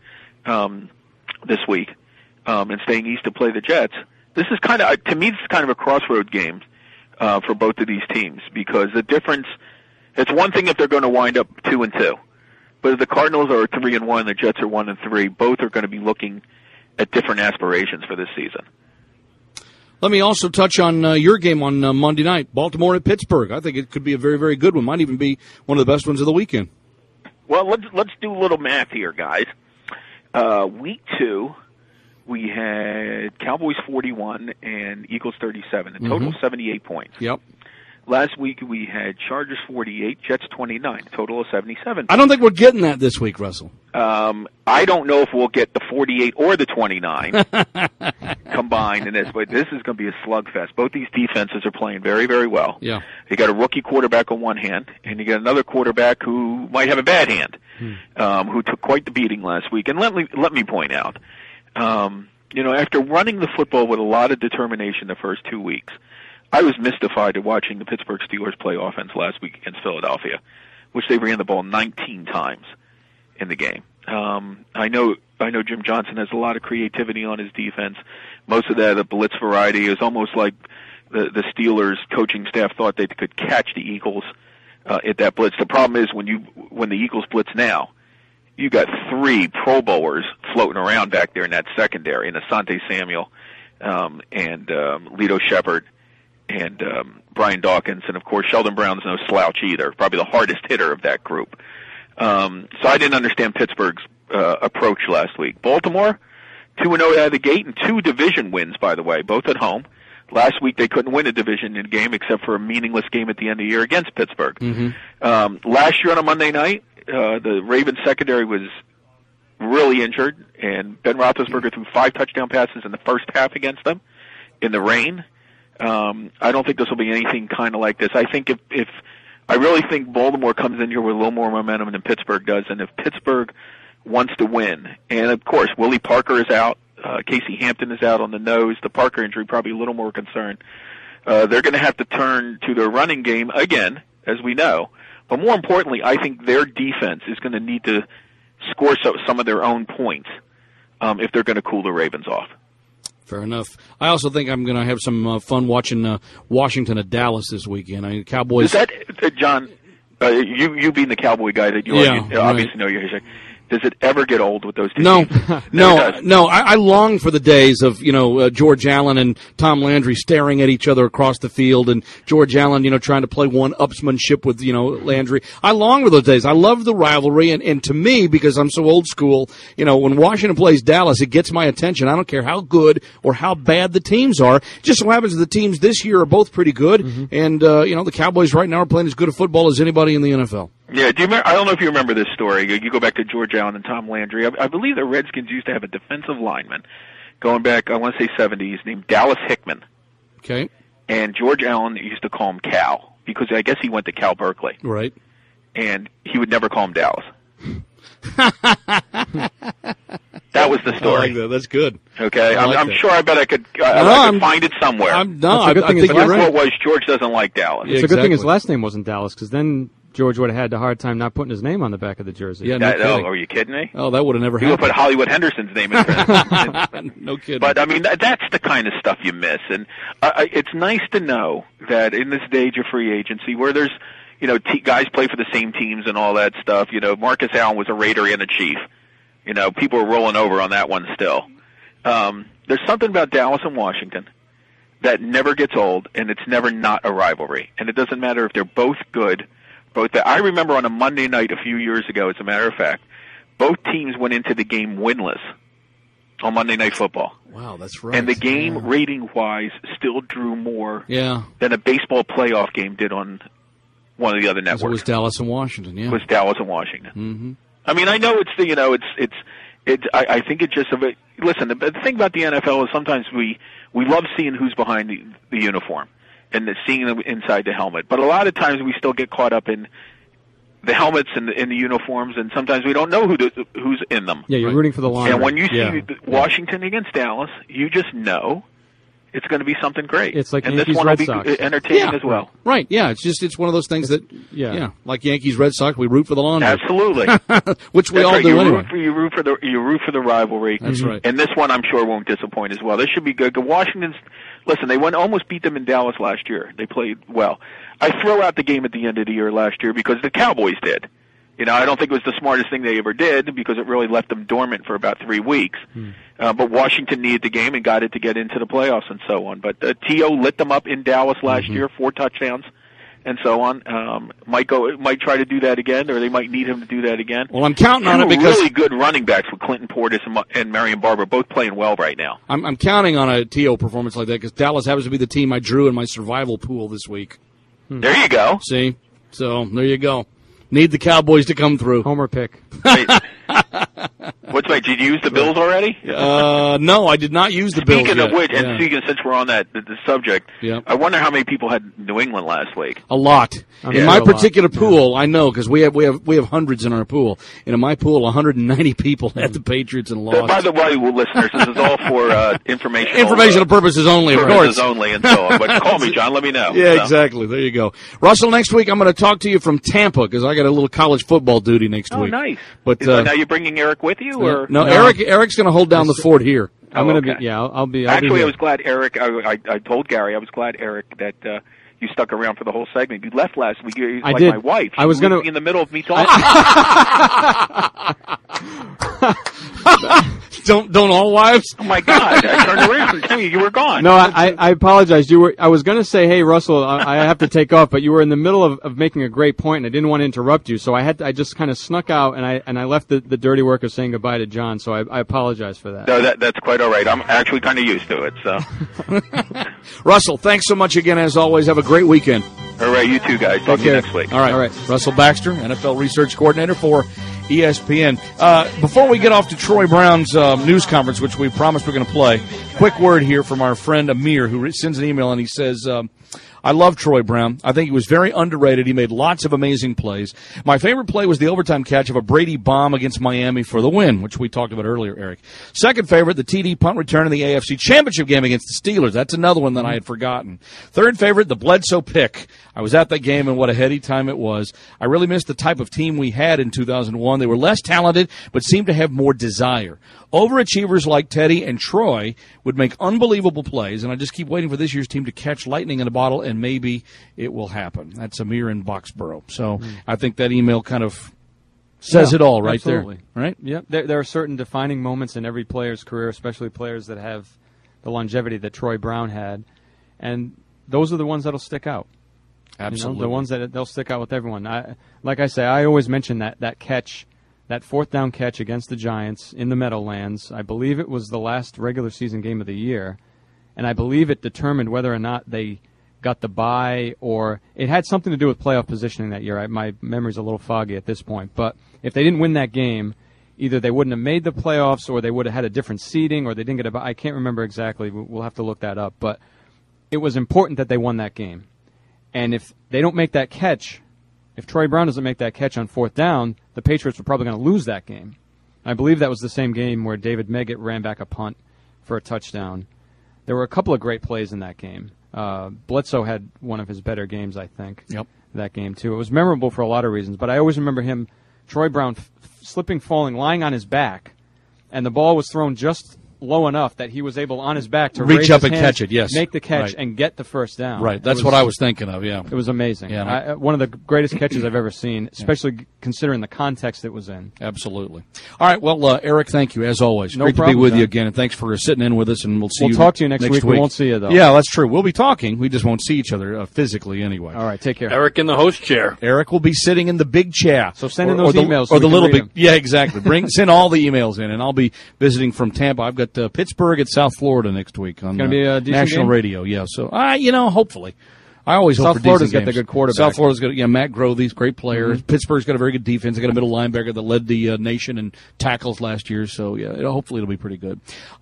this week, and staying east to play the Jets. This is to me, this is kind of a crossroad game for both of these teams, because the difference, it's one thing if they're going to wind up 2-2. But if the Cardinals are 3-1, the Jets are 1-3, both are going to be looking at different aspirations for this season. Let me also touch on your game on Monday night, Baltimore at Pittsburgh. I think it could be a very, very good one. Might even be one of the best ones of the weekend. Well, let's do a little math here, guys. Week 2, we had Cowboys 41 and Eagles 37, a total of 78 points. Yep. Last week we had Chargers 48, Jets 29, total of 77. I don't think we're getting that this week, Russell. I don't know if we'll get the 48 or the 29 combined in this, but this is going to be a slugfest. Both these defenses are playing very, very well. Yeah. You got a rookie quarterback on one hand, and you got another quarterback who might have a bad hand, who took quite the beating last week. And let me point out, after running the football with a lot of determination the first 2 weeks, I was mystified at watching the Pittsburgh Steelers play offense last week against Philadelphia, which they ran the ball 19 times in the game. I know Jim Johnson has a lot of creativity on his defense. Most of that, the blitz variety, is almost like the Steelers coaching staff thought they could catch the Eagles at that blitz. The problem is when the Eagles blitz now, you got 3 Pro Bowlers floating around back there in that secondary, and Asante Samuel and Lito Shepard and Brian Dawkins, and of course Sheldon Brown's no slouch either, probably the hardest hitter of that group. So I didn't understand Pittsburgh's approach last week. Baltimore, 2-0 out of the gate, and 2 division wins, by the way, both at home. Last week they couldn't win a division game except for a meaningless game at the end of the year against Pittsburgh. Last year on a Monday night, the Ravens secondary was really injured, and Ben Roethlisberger threw 5 touchdown passes in the first half against them in the rain. I don't think this will be anything kind of like this. I think if I really think Baltimore comes in here with a little more momentum than Pittsburgh does, and if Pittsburgh wants to win, and of course Willie Parker is out, Casey Hampton is out on the nose, the Parker injury probably a little more concern. They're going to have to turn to their running game again, as we know. But more importantly, I think their defense is going to need to score some of their own points if they're going to cool the Ravens off. Fair enough. I also think I'm going to have some fun watching Washington at Dallas this weekend. I mean, Cowboys. Is that, John, you being the Cowboy guy that you obviously know your history, does it ever get old with those two teams? No. I long for the days of, George Allen and Tom Landry staring at each other across the field, and George Allen, trying to play one-upsmanship with, Landry. I long for those days. I love the rivalry, and to me, because I'm so old school, when Washington plays Dallas, it gets my attention. I don't care how good or how bad the teams are. It just so happens that the teams this year are both pretty good, and, the Cowboys right now are playing as good a football as anybody in the NFL. Yeah, I don't know if you remember this story. You go back to George Allen and Tom Landry. I believe the Redskins used to have a defensive lineman going back, I want to say 70s, named Dallas Hickman. Okay. And George Allen used to call him Cal, because I guess he went to Cal Berkeley. Right. And he would never call him Dallas. That was the story. I like that. That's good. Okay, I'm sure. I bet I could find it somewhere. I think you're right. What was George doesn't like Dallas. It's a good thing his last name wasn't Dallas, because then George would have had a hard time not putting his name on the back of the jersey. Yeah, no kidding. Are you kidding me? Oh, that would have never happened. He would put Hollywood Henderson's name in front. No kidding. But, I mean, that's the kind of stuff you miss. And it's nice to know that in this stage of free agency where there's, guys play for the same teams and all that stuff. Marcus Allen was a Raider and a Chief. People are rolling over on that one still. There's something about Dallas and Washington that never gets old, and it's never not a rivalry. And it doesn't matter if they're both good. I remember on a Monday night a few years ago, as a matter of fact, both teams went into the game winless on Monday Night Football. Wow, that's right. And the game, rating-wise, still drew more than a baseball playoff game did on one of the other networks. It was Dallas and Washington, yeah. It was Dallas and Washington. Mm-hmm. I mean, I know I think it's just listen, the thing about the NFL is sometimes we love seeing who's behind the uniform and seeing them inside the helmet. But a lot of times we still get caught up in the helmets and the uniforms, and sometimes we don't know who's in them. Yeah, you're rooting for the line. And when you see Washington against Dallas, you just know it's going to be something great. It's like and Yankees, this one Red will be Sox. entertaining as well. Right, yeah. It's one of those things that, like Yankees, Red Sox, we root for the laundry. Absolutely. Which we That's all right. do you anyway. Root for the rivalry. That's right. And this one, I'm sure, won't disappoint as well. This should be good. Washington's, listen, they almost beat them in Dallas last year. They played well. I throw out the game at the end of the year last year because the Cowboys did. I don't think it was the smartest thing they ever did because it really left them dormant for about 3 weeks. But Washington needed the game and got it to get into the playoffs and so on. But T.O. lit them up in Dallas last year, 4 touchdowns and so on. Might try to do that again, or they might need him to do that again. Well, I'm counting on it because really good running backs with Clinton Portis and Marion Barber both playing well right now. I'm counting on a T.O. performance like that because Dallas happens to be the team I drew in my survival pool this week. There you go. See? So, there you go. Need the Cowboys to come through. Homer pick. Did you use the Bills already? No, I did not use the Bills Speaking yet. of which, and speaking since we're on the subject, I wonder how many people had New England last week. A lot. In my particular pool, I know because we have hundreds in our pool. And in my pool, 190 people had the Patriots and lost. By the way, listeners, this is all for informational purposes only, of course. Purposes only, and so on. But call me, John. Let me know. Yeah, exactly. There you go, Russell. Next week, I'm going to talk to you from Tampa because I got a little college football duty next week. Oh, nice. But now you're bringing Eric with you, or no? Eric's going to hold down the fort here. I'm going to be. Yeah, I'll be. Actually, I was glad Eric. I told Gary I was glad Eric that you stuck around for the whole segment. You left last week. You're like did. my wife. I was going to in the middle of me talking. Don't all wives? Oh my God! I turned around and told you were gone. No, I apologize. I was going to say, hey Russell, I have to take off, but you were in the middle of making a great point, and I didn't want to interrupt you, so I just kind of snuck out, and I left the dirty work of saying goodbye to John. So I apologize for that. No, that's quite all right. I'm actually kind of used to it. So, Russell, thanks so much again as always. Have a great weekend. All right, you too, guys. Talk to you next week. All right. Russell Baxter, NFL Research Coordinator for ESPN. Before we get off to Troy Brown's news conference, which we promised we're going to play, quick word here from our friend Amir, who sends an email and he says, I love Troy Brown. I think he was very underrated. He made lots of amazing plays. My favorite play was the overtime catch of a Brady bomb against Miami for the win, which we talked about earlier, Eric. Second favorite, the TD punt return in the AFC Championship game against the Steelers. That's another one that I had forgotten. Third favorite, the Bledsoe pick. I was at that game, and what a heady time it was. I really missed the type of team we had in 2001. They were less talented, but seemed to have more desire. Overachievers like Teddy and Troy would make unbelievable plays, and I just keep waiting for this year's team to catch lightning in a bottle, and maybe it will happen. That's Amir in Boxborough. So I think that email kind of says it all right absolutely. there. Right? Yep. There are certain defining moments in every player's career, especially players that have the longevity that Troy Brown had, and those are the ones that'll stick out. Absolutely. The ones that they'll stick out with everyone. Like I say, I always mention that catch, that fourth down catch against the Giants in the Meadowlands. I believe it was the last regular season game of the year, and I believe it determined whether or not they got the bye, or it had something to do with playoff positioning that year. My memory's a little foggy at this point, but if they didn't win that game, either they wouldn't have made the playoffs, or they would have had a different seeding, or they didn't get a bye. I can't remember exactly. We'll have to look that up, but it was important that they won that game. And if they don't make that catch, if Troy Brown doesn't make that catch on fourth down, the Patriots were probably going to lose that game. I believe that was the same game where David Meggett ran back a punt for a touchdown. There were a couple of great plays in that game. Bledsoe had one of his better games, I think, that game too. It was memorable for a lot of reasons, but I always remember him, Troy Brown, slipping, falling, lying on his back, and the ball was thrown just low enough that he was able on his back to reach raise up his and hands, catch it, yes. make the catch, Right. and get the first down. Right, that's what I was thinking of, yeah. It was amazing. Yeah, one of the greatest catches I've ever seen, especially considering the context it was in. Absolutely. All right, well, Eric, thank you, as always. No Great problem, to be with John. you again, and thanks for sitting in with us, and we'll see you We'll talk to you next week. We won't see you, though. Yeah, that's true. We'll be talking. We just won't see each other physically anyway. All right, take care. Eric in the host chair. Eric will be sitting in the big chair. So send in those emails. Or the little big. Yeah, exactly. Send all the emails in, and I'll be visiting from Tampa. I've got Pittsburgh at South Florida next week on gonna be a decent national game? radio. Yeah, so hopefully. I always hope South for Florida's decent got the games. good quarterback. South Florida's got Matt Grothey's great player. Mm-hmm. Pittsburgh's got a very good defense. They got a middle linebacker that led the nation in tackles last year. So hopefully it'll be pretty good.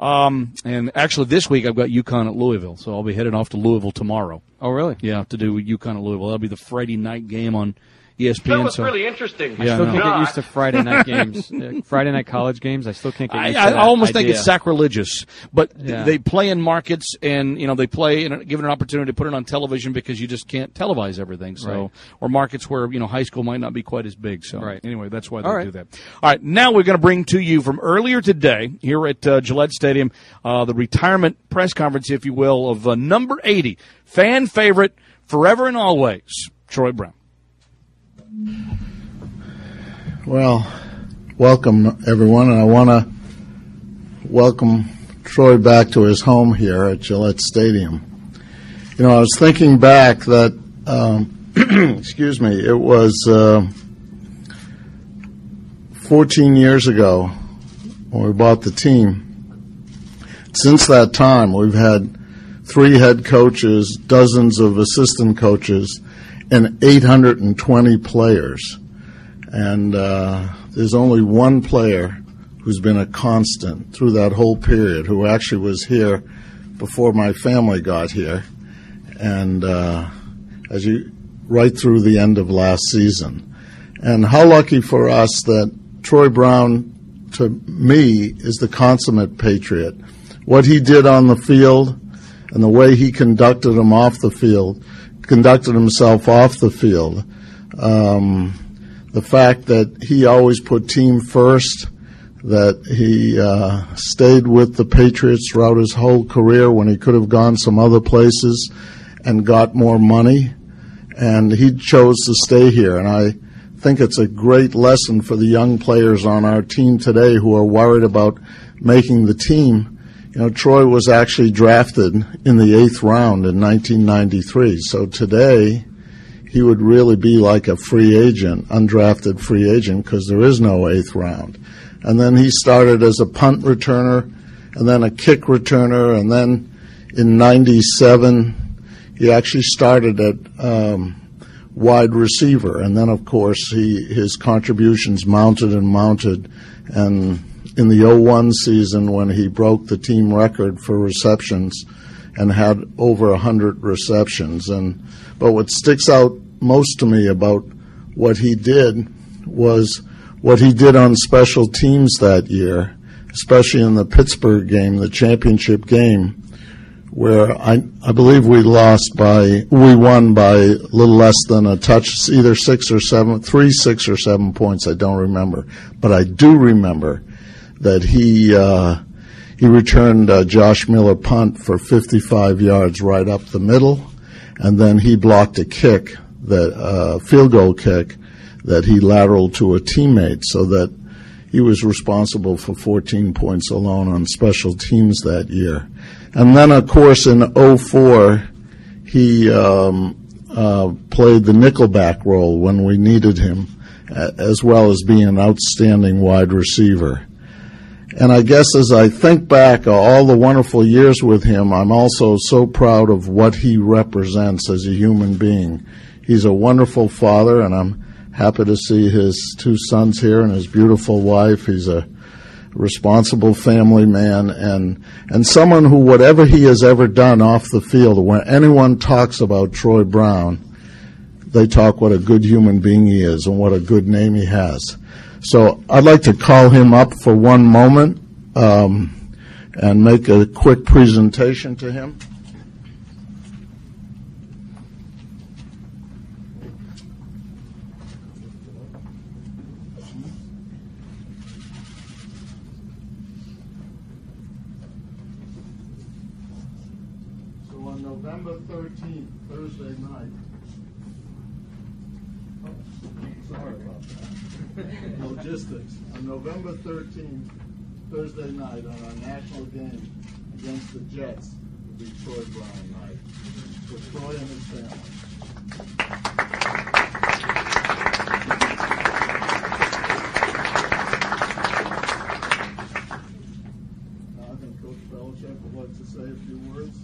And actually this week I've got UConn at Louisville, so I'll be heading off to Louisville tomorrow. Oh, really? Yeah, to do UConn at Louisville. That'll be the Friday night game on ESPN. That was so really interesting. I still can't get used to Friday night games, Friday night college games. I still can't get used to I that almost think idea. it's sacrilegious, but Yeah. they play in markets, and they play and given an opportunity to put it on television because you just can't televise everything. So, Right. or markets where high school might not be quite as big. So, Right. anyway, that's why All they right. do that. All right, now we're going to bring to you from earlier today here at Gillette Stadium the retirement press conference, if you will, of number 80, fan favorite, forever and always, Troy Brown. Well, welcome everyone, and I want to welcome Troy back to his home here at Gillette Stadium. I was thinking back that, excuse me, it was 14 years ago when we bought the team. Since that time, we've had 3 head coaches, dozens of assistant coaches, and 820 players. And there's only one player who's been a constant through that whole period, who actually was here before my family got here, and right through the end of last season. And how lucky for us that Troy Brown, to me, is the consummate patriot. What he did on the field and the way he conducted himself off the field, the fact that he always put team first, that he stayed with the Patriots throughout his whole career when he could have gone some other places and got more money, and he chose to stay here. And I think it's a great lesson for the young players on our team today who are worried about making the team. Troy was actually drafted in the 8th round in 1993, so today he would really be like a free agent, undrafted free agent, because there is no 8th round. And then he started as a punt returner, and then a kick returner, and then in 97 he actually started at wide receiver. And then, of course, his contributions mounted, and in the 01 season when he broke the team record for receptions and had over 100 receptions. But what sticks out most to me about what he did was what he did on special teams that year, especially in the Pittsburgh game, the championship game, where I believe we won by a little less than a touch, either 6 or 7 points, I don't remember. But I do remember that he returned Josh Miller punt for 55 yards right up the middle, and then he blocked a kick, field goal kick, that he lateraled to a teammate, so that he was responsible for 14 points alone on special teams that year. And then, of course, in 04, he played the nickelback role when we needed him, as well as being an outstanding wide receiver. And I guess as I think back all the wonderful years with him, I'm also so proud of what he represents as a human being. He's a wonderful father, and I'm happy to see his 2 sons here and his beautiful wife. He's a responsible family man, and someone who, whatever he has ever done off the field, when anyone talks about Troy Brown, they talk what a good human being he is and what a good name he has. So I'd like to call him up for one moment and make a quick presentation to him. So on November 13th, Thursday night, sorry about that. Logistics. On November 13th, Thursday night, on our national game against the Jets, will be Troy Brown night. For Troy and his family. I think Coach Belichick would like to say a few words.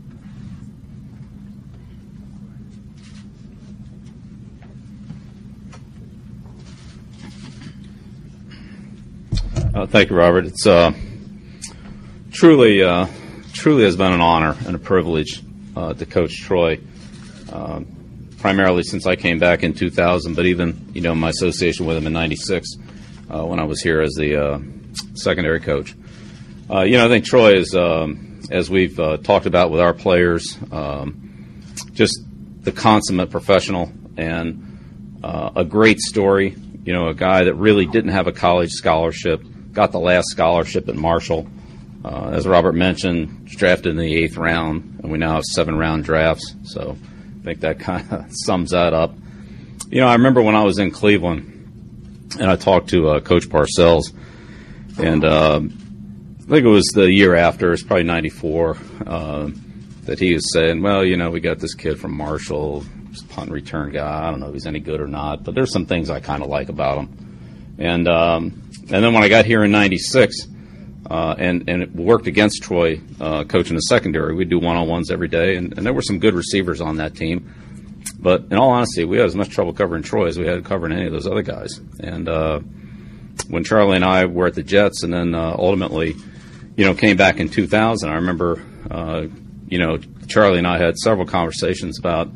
Thank you, Robert. It's truly has been an honor and a privilege to coach Troy. primarily since I came back in 2000, but even, my association with him in 96 when I was here as the secondary coach. I think Troy is, as we've talked about with our players, just the consummate professional and a great story. A guy that really didn't have a college scholarship, got the last scholarship at Marshall. As Robert mentioned, drafted in the 8th round, and we now have 7-round drafts. So I think that kind of sums that up. I remember when I was in Cleveland, and I talked to Coach Parcells, and I think it was the year after, it's probably 94, that he was saying, well, we got this kid from Marshall, punt return guy. I don't know if he's any good or not, but there's some things I kind of like about him. And then when I got here in 96, and it worked against Troy coaching the secondary, we'd do one-on-ones every day, and there were some good receivers on that team. But in all honesty, we had as much trouble covering Troy as we had covering any of those other guys. And when Charlie and I were at the Jets, and then ultimately, came back in 2000, I remember, Charlie and I had several conversations about,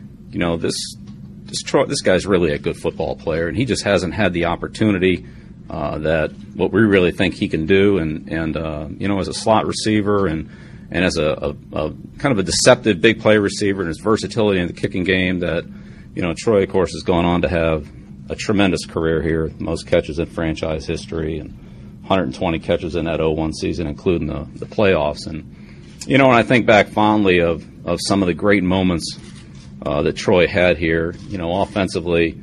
this guy's really a good football player, and he just hasn't had the opportunity that what we really think he can do, and as a slot receiver and as a kind of a deceptive big play receiver and his versatility in the kicking game, that Troy, of course, has gone on to have a tremendous career here, most catches in franchise history, and 120 catches in that 0-1 season, including the playoffs. And when I think back fondly of some of the great moments that Troy had here, offensively,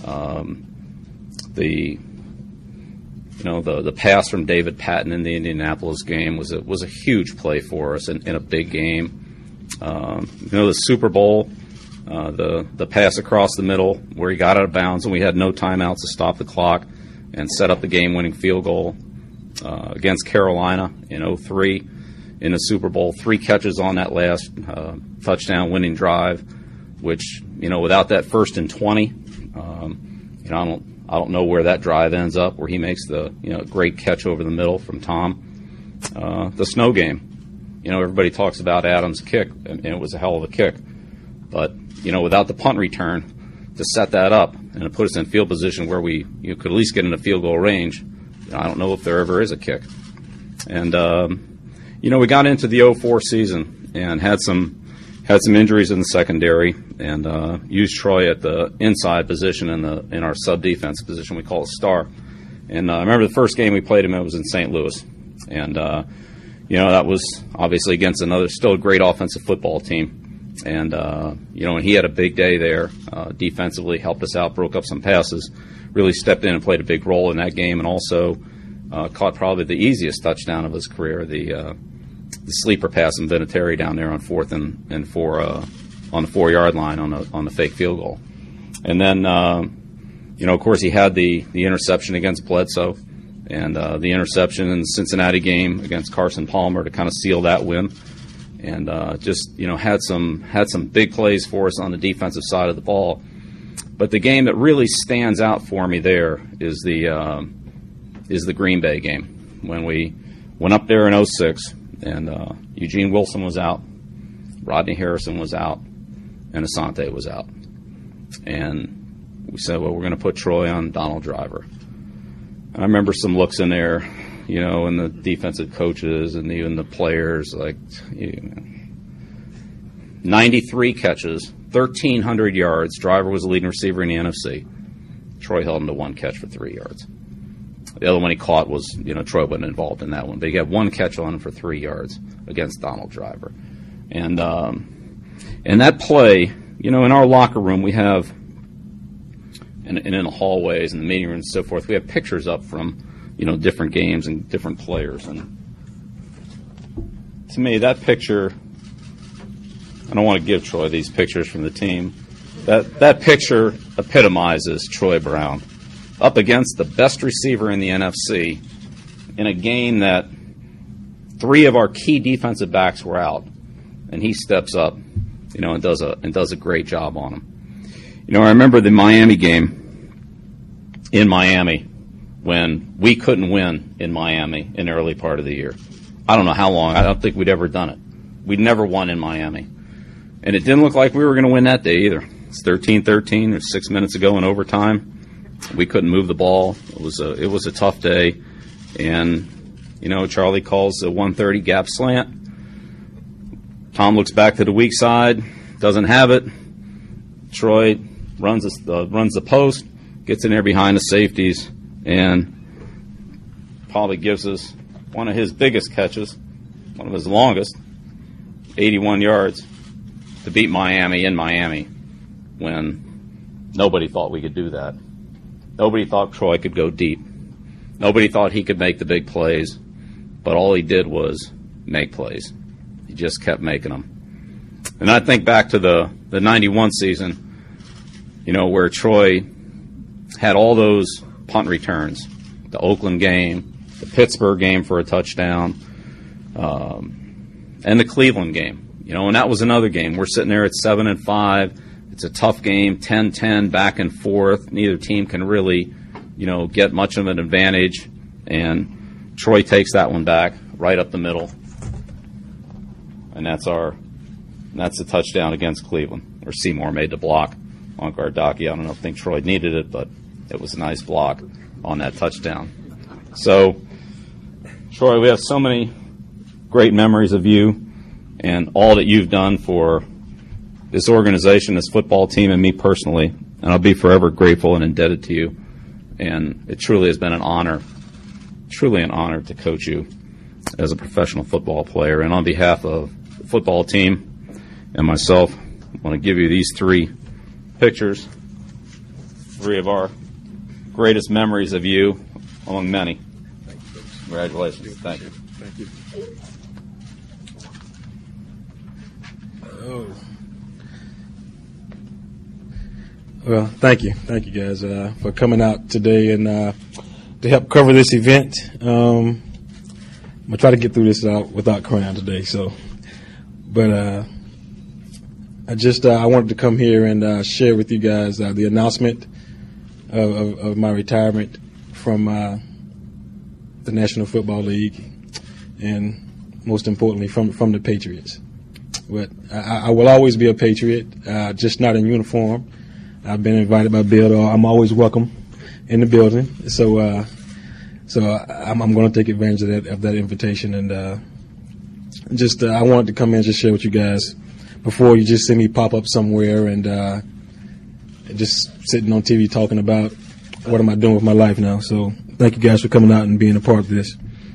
the pass from David Patton in the Indianapolis game was a huge play for us in a big game. The Super Bowl, the pass across the middle where he got out of bounds and we had no timeouts to stop the clock and set up the game-winning field goal against Carolina in 2003 in the Super Bowl. 3 catches on that last touchdown-winning drive, which without that 1st and 20, I don't know where that drive ends up, where he makes the great catch over the middle from Tom. The snow game, everybody talks about Adams' kick, and it was a hell of a kick. But without the punt return to set that up and to put us in field position where we could at least get into field goal range, I don't know if there ever is a kick. And we got into the 2004 season and had some injuries in the secondary, and used Troy at the inside position in our sub-defense position we call a star. And I remember the first game we played him, it was in St. Louis. And, that was obviously against another still great offensive football team. And, and he had a big day there defensively, helped us out, broke up some passes, really stepped in and played a big role in that game, and also caught probably the easiest touchdown of his career, the sleeper pass from Vinatieri down there on 4th and 4 on the 4-yard line on the fake field goal. And then, of course, he had the interception against Bledsoe and the interception in the Cincinnati game against Carson Palmer to kind of seal that win. And had some big plays for us on the defensive side of the ball. But the game that really stands out for me there is the Green Bay game when we went up there in 2006. And Eugene Wilson was out, Rodney Harrison was out, and Asante was out. And we said, well, we're going to put Troy on Donald Driver. And I remember some looks in there, and the defensive coaches and even the players, 93 catches, 1,300 yards. Driver was the leading receiver in the NFC. Troy held him to 1 catch for 3 yards. The other one he caught was, Troy wasn't involved in that one, but he got 1 catch on him for 3 yards against Donald Driver. And that play, in our locker room we have, and in the hallways and the meeting rooms and so forth, we have pictures up from, different games and different players. And to me, that picture, I don't want to give Troy these pictures from the team. That picture epitomizes Troy Brown up against the best receiver in the NFC in a game that 3 of our key defensive backs were out, and he steps up, and does a great job on him. I remember the Miami game in Miami when we couldn't win in Miami in the early part of the year. I don't know how long. I don't think we'd ever done it. We'd never won in Miami. And it didn't look like we were going to win that day either. It's 13-13. There's 6 minutes to go in overtime. We couldn't move the ball. It was a tough day. And, Charlie calls the 130 gap slant. Tom looks back to the weak side, doesn't have it. Troy runs the post, gets in there behind the safeties, and probably gives us one of his biggest catches, one of his longest, 81 yards, to beat Miami in Miami when nobody thought we could do that. Nobody thought Troy could go deep. Nobody thought he could make the big plays, but all he did was make plays. He just kept making them. And I think back to the 91 season, where Troy had all those punt returns, the Oakland game, the Pittsburgh game for a touchdown, and the Cleveland game. And that was another game. We're sitting there at 7-5. It's a tough game, 10-10, back and forth. Neither team can really, get much of an advantage. And Troy takes that one back right up the middle. And that's the touchdown against Cleveland, where Seymour made the block on Gardocki. I don't think Troy needed it, but it was a nice block on that touchdown. So, Troy, we have so many great memories of you and all that you've done for this organization, this football team, and me personally. And I'll be forever grateful and indebted to you. And it truly has been an honor to coach you as a professional football player. And on behalf of the football team and myself, I want to give you these 3 pictures, 3 of our greatest memories of you, among many. Congratulations. Thank you. Thank you. Oh. Well, thank you guys for coming out today and to help cover this event. I'm gonna try to get through this without crying today. But I wanted to come here and share with you guys the announcement of my retirement from the National Football League, and most importantly from the Patriots. But I will always be a Patriot, just not in uniform. I've been invited by Bill. I'm always welcome in the building. So I'm going to take advantage of that invitation, and I wanted to come in and just share with you guys before you just see me pop up somewhere and just sitting on TV talking about what am I doing with my life now. So thank you guys for coming out and being a part of this.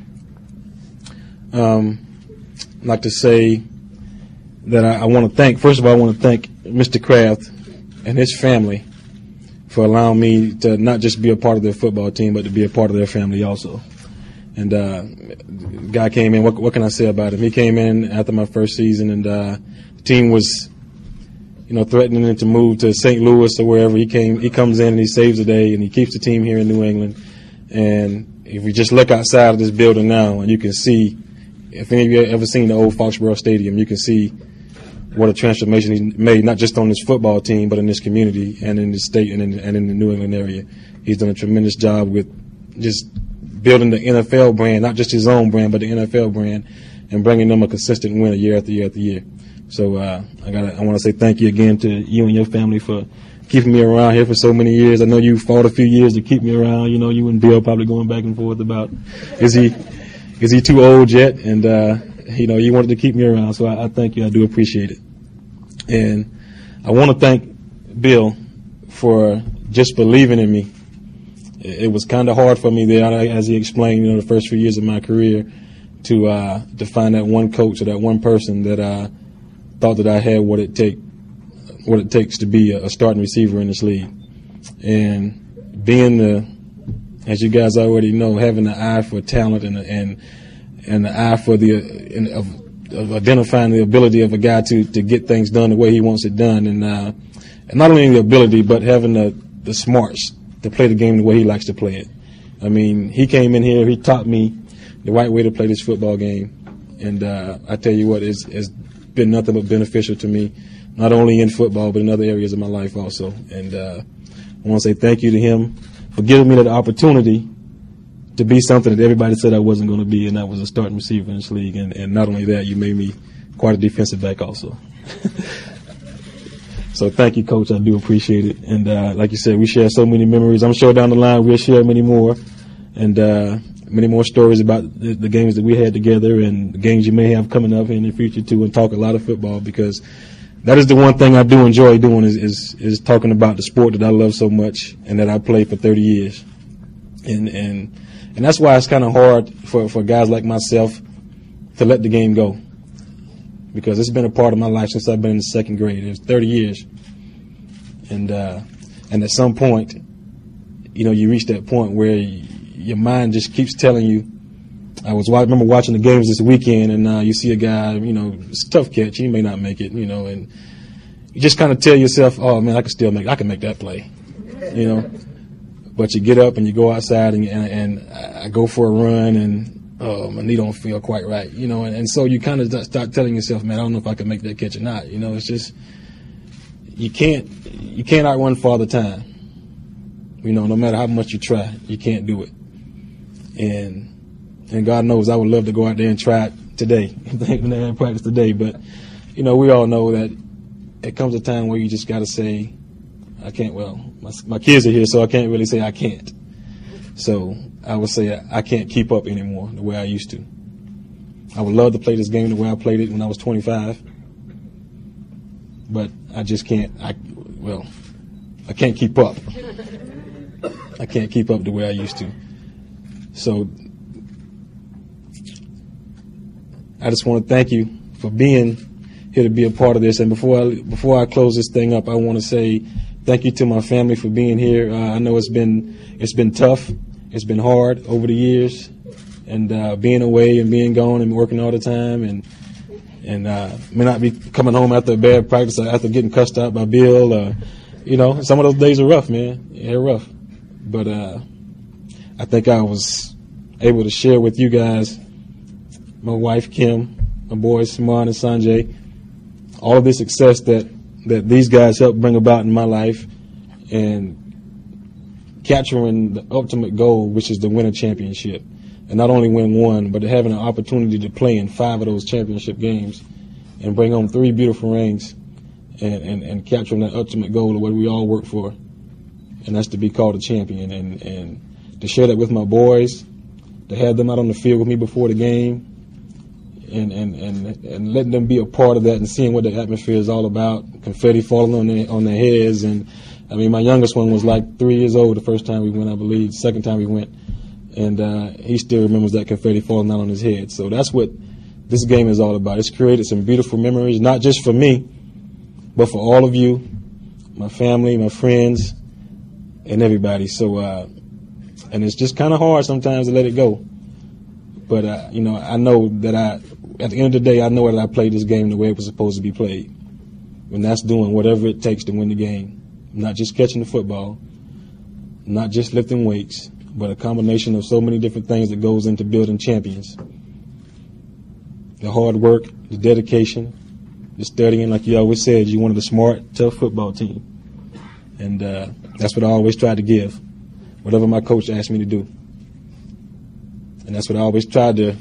I'd like to say that I want to thank, first of all, I want to thank Mr. Kraft and his family for allowing me to not just be a part of their football team, but to be a part of their family also. And the guy came in, what can I say about him? He came in after my first season, and the team was, threatening him to move to St. Louis or wherever. He comes in and he saves the day, and he keeps the team here in New England. And if you just look outside of this building now, and you can see, if any of you have ever seen the old Foxborough Stadium, you can see what a transformation he made, not just on this football team, but in this community and in the state and in the New England area. He's done a tremendous job with just building the NFL brand, not just his own brand, but the NFL brand, and bringing them a consistent win year after year after year. So I want to say thank you again to you and your family for keeping me around here for so many years. I know you fought a few years to keep me around. You and Bill probably going back and forth about is he too old yet? And you wanted to keep me around, so I thank you. I do appreciate it. And I want to thank Bill for just believing in me. It was kind of hard for me there, as he explained, the first few years of my career, to find that one coach or that one person that thought that I had what it takes to be a starting receiver in this league. And being as you guys already know, having the eye for talent and the eye for of identifying the ability of a guy to get things done the way he wants it done, and not only the ability, but having the smarts to play the game the way he likes to play it. I mean, he came in here, he taught me the right way to play this football game, and I tell you what, it's been nothing but beneficial to me, not only in football, but in other areas of my life also. And I want to say thank you to him for giving me that opportunity to be something that everybody said I wasn't going to be, and that was a starting receiver in this league. And not only that, you made me quite a defensive back also. So thank you, Coach. I do appreciate it. And like you said, we share so many memories. I'm sure down the line we'll share many more, and many more stories about the games that we had together and the games you may have coming up in the future too, and talk a lot of football, because that is the one thing I do enjoy doing is talking about the sport that I love so much and that I played for 30 years. And that's why it's kind of hard for guys like myself to let the game go, because it's been a part of my life since I've been in the second grade. It's 30 years. And at some point, you reach that point where your mind just keeps telling you. I remember watching the games this weekend, and you see a guy, it's a tough catch. He may not make it, and you just kind of tell yourself, oh, man, I can make that play, But you get up and you go outside, and I go for a run, and my knee don't feel quite right, and so you kind of start telling yourself, man, I don't know if I can make that catch or not. It's just you can't outrun Father Time. No matter how much you try, you can't do it. And God knows I would love to go out there and try it today, and practice today. But, we all know that it comes a time where you just got to say, I can't. Well, my kids are here, so I can't really say I can't. So I would say I can't keep up anymore the way I used to. I would love to play this game the way I played it when I was 25. But I just can't. I can't keep up. I can't keep up the way I used to. So I just want to thank you for being here to be a part of this. And before I close this thing up, I want to say thank you to my family for being here. I know it's been tough. It's been hard over the years, and being away and being gone and working all the time, and may not be coming home after a bad practice or after getting cussed out by Bill. Some of those days are rough, man. They're rough. But I think I was able to share with you guys, my wife Kim, my boys Saman and Sanjay, all of the success that these guys helped bring about in my life, and capturing the ultimate goal, which is to win a championship. And not only win one, but having an opportunity to play in 5 of those championship games and bring home 3 beautiful rings, and capturing that ultimate goal of what we all work for, and that's to be called a champion. And to share that with my boys, to have them out on the field with me before the game, and letting them be a part of that and seeing what the atmosphere is all about, confetti falling on their heads. And I mean, my youngest one was like 3 years old the first time we went, I believe, second time we went, and he still remembers that confetti falling out on his head. So that's what this game is all about. It's created some beautiful memories, not just for me, but for all of you, my family, my friends, and everybody. So, and it's just kind of hard sometimes to let it go. But, I know that at the end of the day, I know that I played this game the way it was supposed to be played. And that's doing whatever it takes to win the game. Not just catching the football, not just lifting weights, but a combination of so many different things that goes into building champions. The hard work, the dedication, the studying. Like you always said, you wanted a smart, tough football team. And that's what I always tried to give, whatever my coach asked me to do. And that's what I always tried to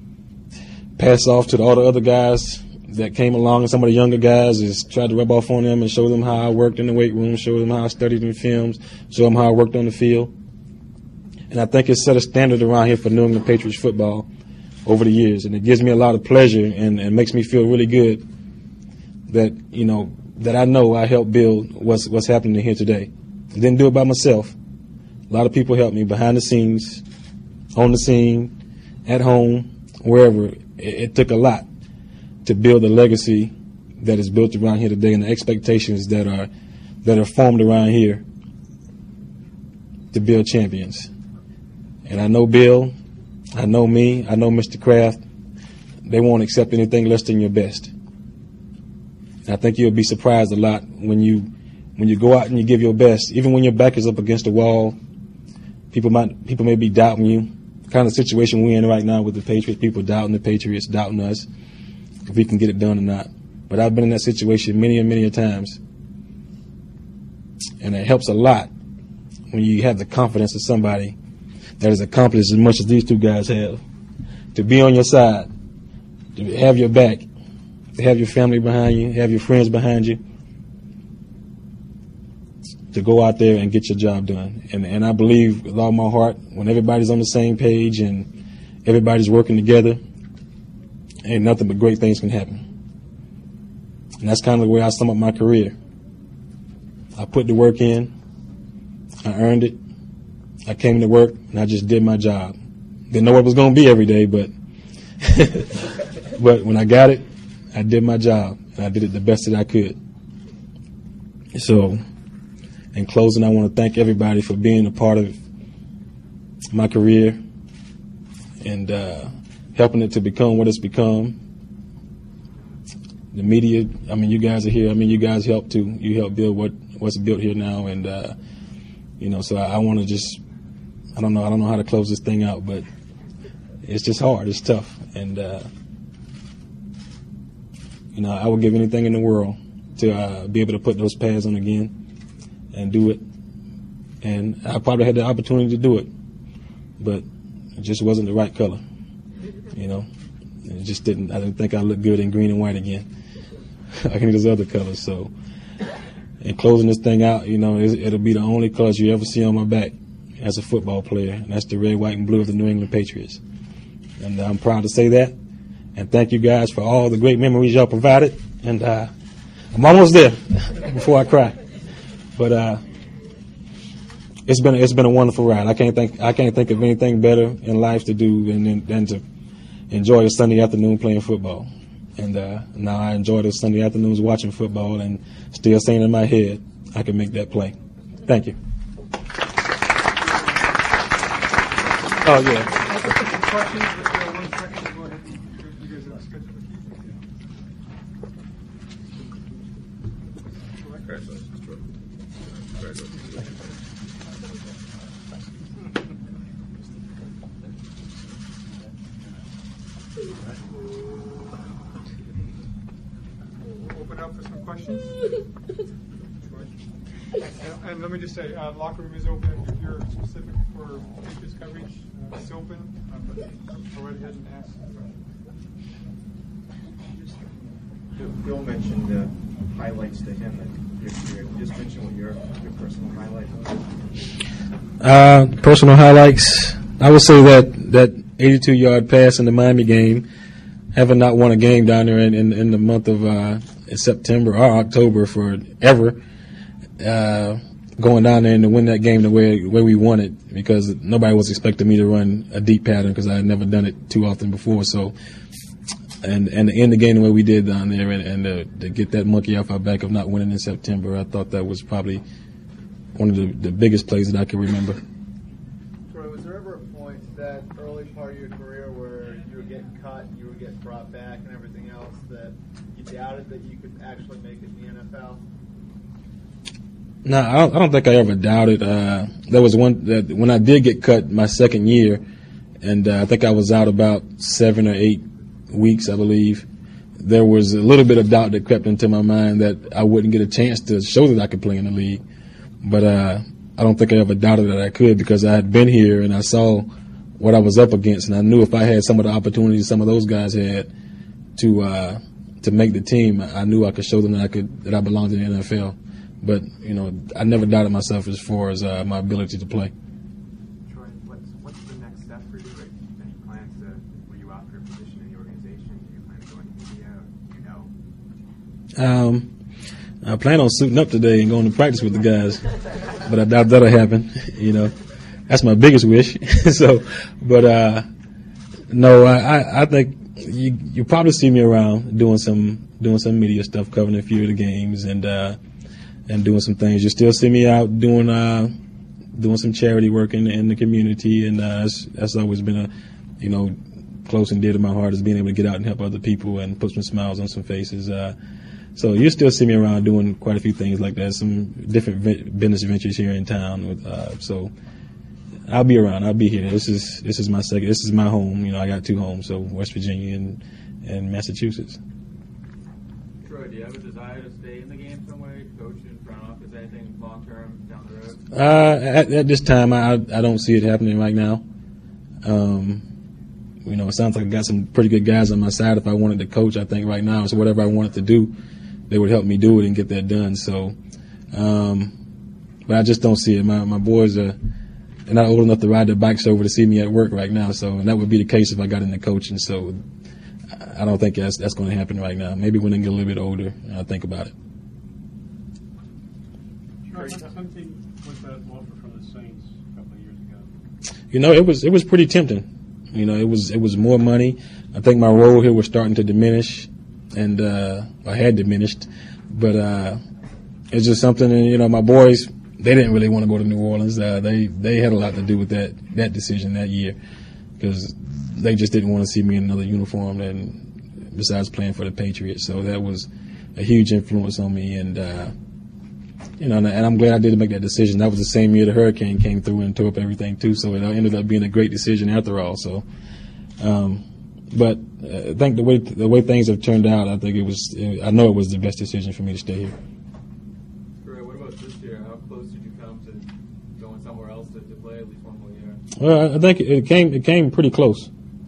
pass off to all the other guys that came along, and some of the younger guys, is tried to rub off on them and show them how I worked in the weight room, show them how I studied in films, show them how I worked on the field. And I think it's set a standard around here for New England Patriots football over the years. And it gives me a lot of pleasure and makes me feel really good that, that I know I helped build what's happening here today. I didn't do it by myself. A lot of people helped me behind the scenes, on the scene, at home, wherever. It took a lot to build the legacy that is built around here today, and the expectations that are formed around here to build champions. And I know Bill, I know me, I know Mr. Kraft. They won't accept anything less than your best. And I think you'll be surprised a lot when you go out and you give your best, even when your back is up against the wall. People may be doubting you. The kind of situation we're in right now with the Patriots, people doubting the Patriots, doubting us, if we can get it done or not. But I've been in that situation many and many times. And it helps a lot when you have the confidence of somebody that has accomplished as much as these two guys have, to be on your side, to have your back, to have your family behind you, have your friends behind you, to go out there and get your job done. And I believe with all my heart, when everybody's on the same page and everybody's working together, ain't nothing but great things can happen. And that's kind of the way I sum up my career. I put the work in, I earned it, I came to work, and I just did my job. Didn't know what it was going to be every day, but but when I got it, I did my job, and I did it the best that I could. So, in closing, I want to thank everybody for being a part of my career and helping it to become what it's become. The media, I mean, you guys are here. I mean, you guys helped too. You helped build what's built here now, and so I want to just, I don't know how to close this thing out, but it's just hard. It's tough, and I would give anything in the world to be able to put those pads on again and do it. And I probably had the opportunity to do it, but it just wasn't the right color. It just didn't. I didn't think I looked good in green and white again. Like any of those other colors. So, in closing this thing out, it'll be the only colors you ever see on my back as a football player, and that's the red, white, and blue of the New England Patriots. And I'm proud to say that. And thank you guys for all the great memories y'all provided. And I'm almost there before I cry. But it's been a wonderful ride. I can't think of anything better in life to do than to enjoy a Sunday afternoon playing football. And now I enjoy those Sunday afternoons watching football and still saying in my head, I can make that play. Thank you. Oh, yeah. Open up for some questions. And let me just say, locker room is open. If you're specific for Patriots coverage, it's open. But go right ahead and ask. Bill mentioned highlights to him in your career. Can you just mention what your personal highlights are? Personal highlights. I would say that 82-yard pass in the Miami game. Having not won a game down there in the month of September or October forever, going down there and to win that game the way we won it, because nobody was expecting me to run a deep pattern because I had never done it too often before. So, and to end the game the way we did down there and to get that monkey off our back of not winning in September, I thought that was probably one of the biggest plays that I can remember. Troy, was there ever a point that early part of your career where you were getting cut, you were getting brought back and everything else, that you doubted that you could actually make it in the NFL? No, I don't think I ever doubted. There was one that when I did get cut my second year, and I think I was out about 7 or 8 weeks, I believe. There was a little bit of doubt that crept into my mind that I wouldn't get a chance to show that I could play in the league. But I don't think I ever doubted that I could, because I had been here and I saw what I was up against, and I knew if I had some of the opportunities some of those guys had to make the team, I knew I could show them that I belonged in the NFL. But I never doubted myself as far as my ability to play. Troy, what's the next step for you? Any plans were you out for a position in the organization? Do you plan to go into media? I plan on suiting up today and going to practice with the guys, but I doubt that'll happen. That's my biggest wish. So, but no, I think you probably see me around doing some media stuff, covering a few of the games and doing some things. You still see me out doing some charity work in the community, and that's always been a close and dear to my heart, is being able to get out and help other people and put some smiles on some faces. So you still see me around doing quite a few things like that, some different business ventures here in town. So I'll be around. I'll be here. This is my second. This is my home. I got 2 homes, so West Virginia and Massachusetts. Troy, do you have a desire to stay in the game some way, coach in front office, anything long term down the road? At this time, I don't see it happening right now. It sounds like I got some pretty good guys on my side. If I wanted to coach, I think right now, so whatever I wanted to do, they would help me do it and get that done. So, but but I just don't see it. My boys are not old enough to ride their bikes over to see me at work right now. So, and that would be the case if I got into coaching. So, I don't think that's going to happen right now. Maybe when they get a little bit older, I'll think about it. Something was that offer from the Saints a couple of years ago? You know, it was pretty tempting. You know, it was more money. I think my role here was starting to diminish, and I had diminished. But it's just something. And you know, my boys, they didn't really want to go to New Orleans. They had a lot to do with that decision that year, because they just didn't want to see me in another uniform, and besides playing for the Patriots. So that was a huge influence on me, and you know, and I'm glad I did make that decision. That was the same year the hurricane came through and tore up everything too. So it ended up being a great decision after all. So, but I think the way things have turned out, I think I know it was the best decision for me to stay here. Great. What about this year? How close did you come to going somewhere else to play at least one more year? Well, I think it came pretty close.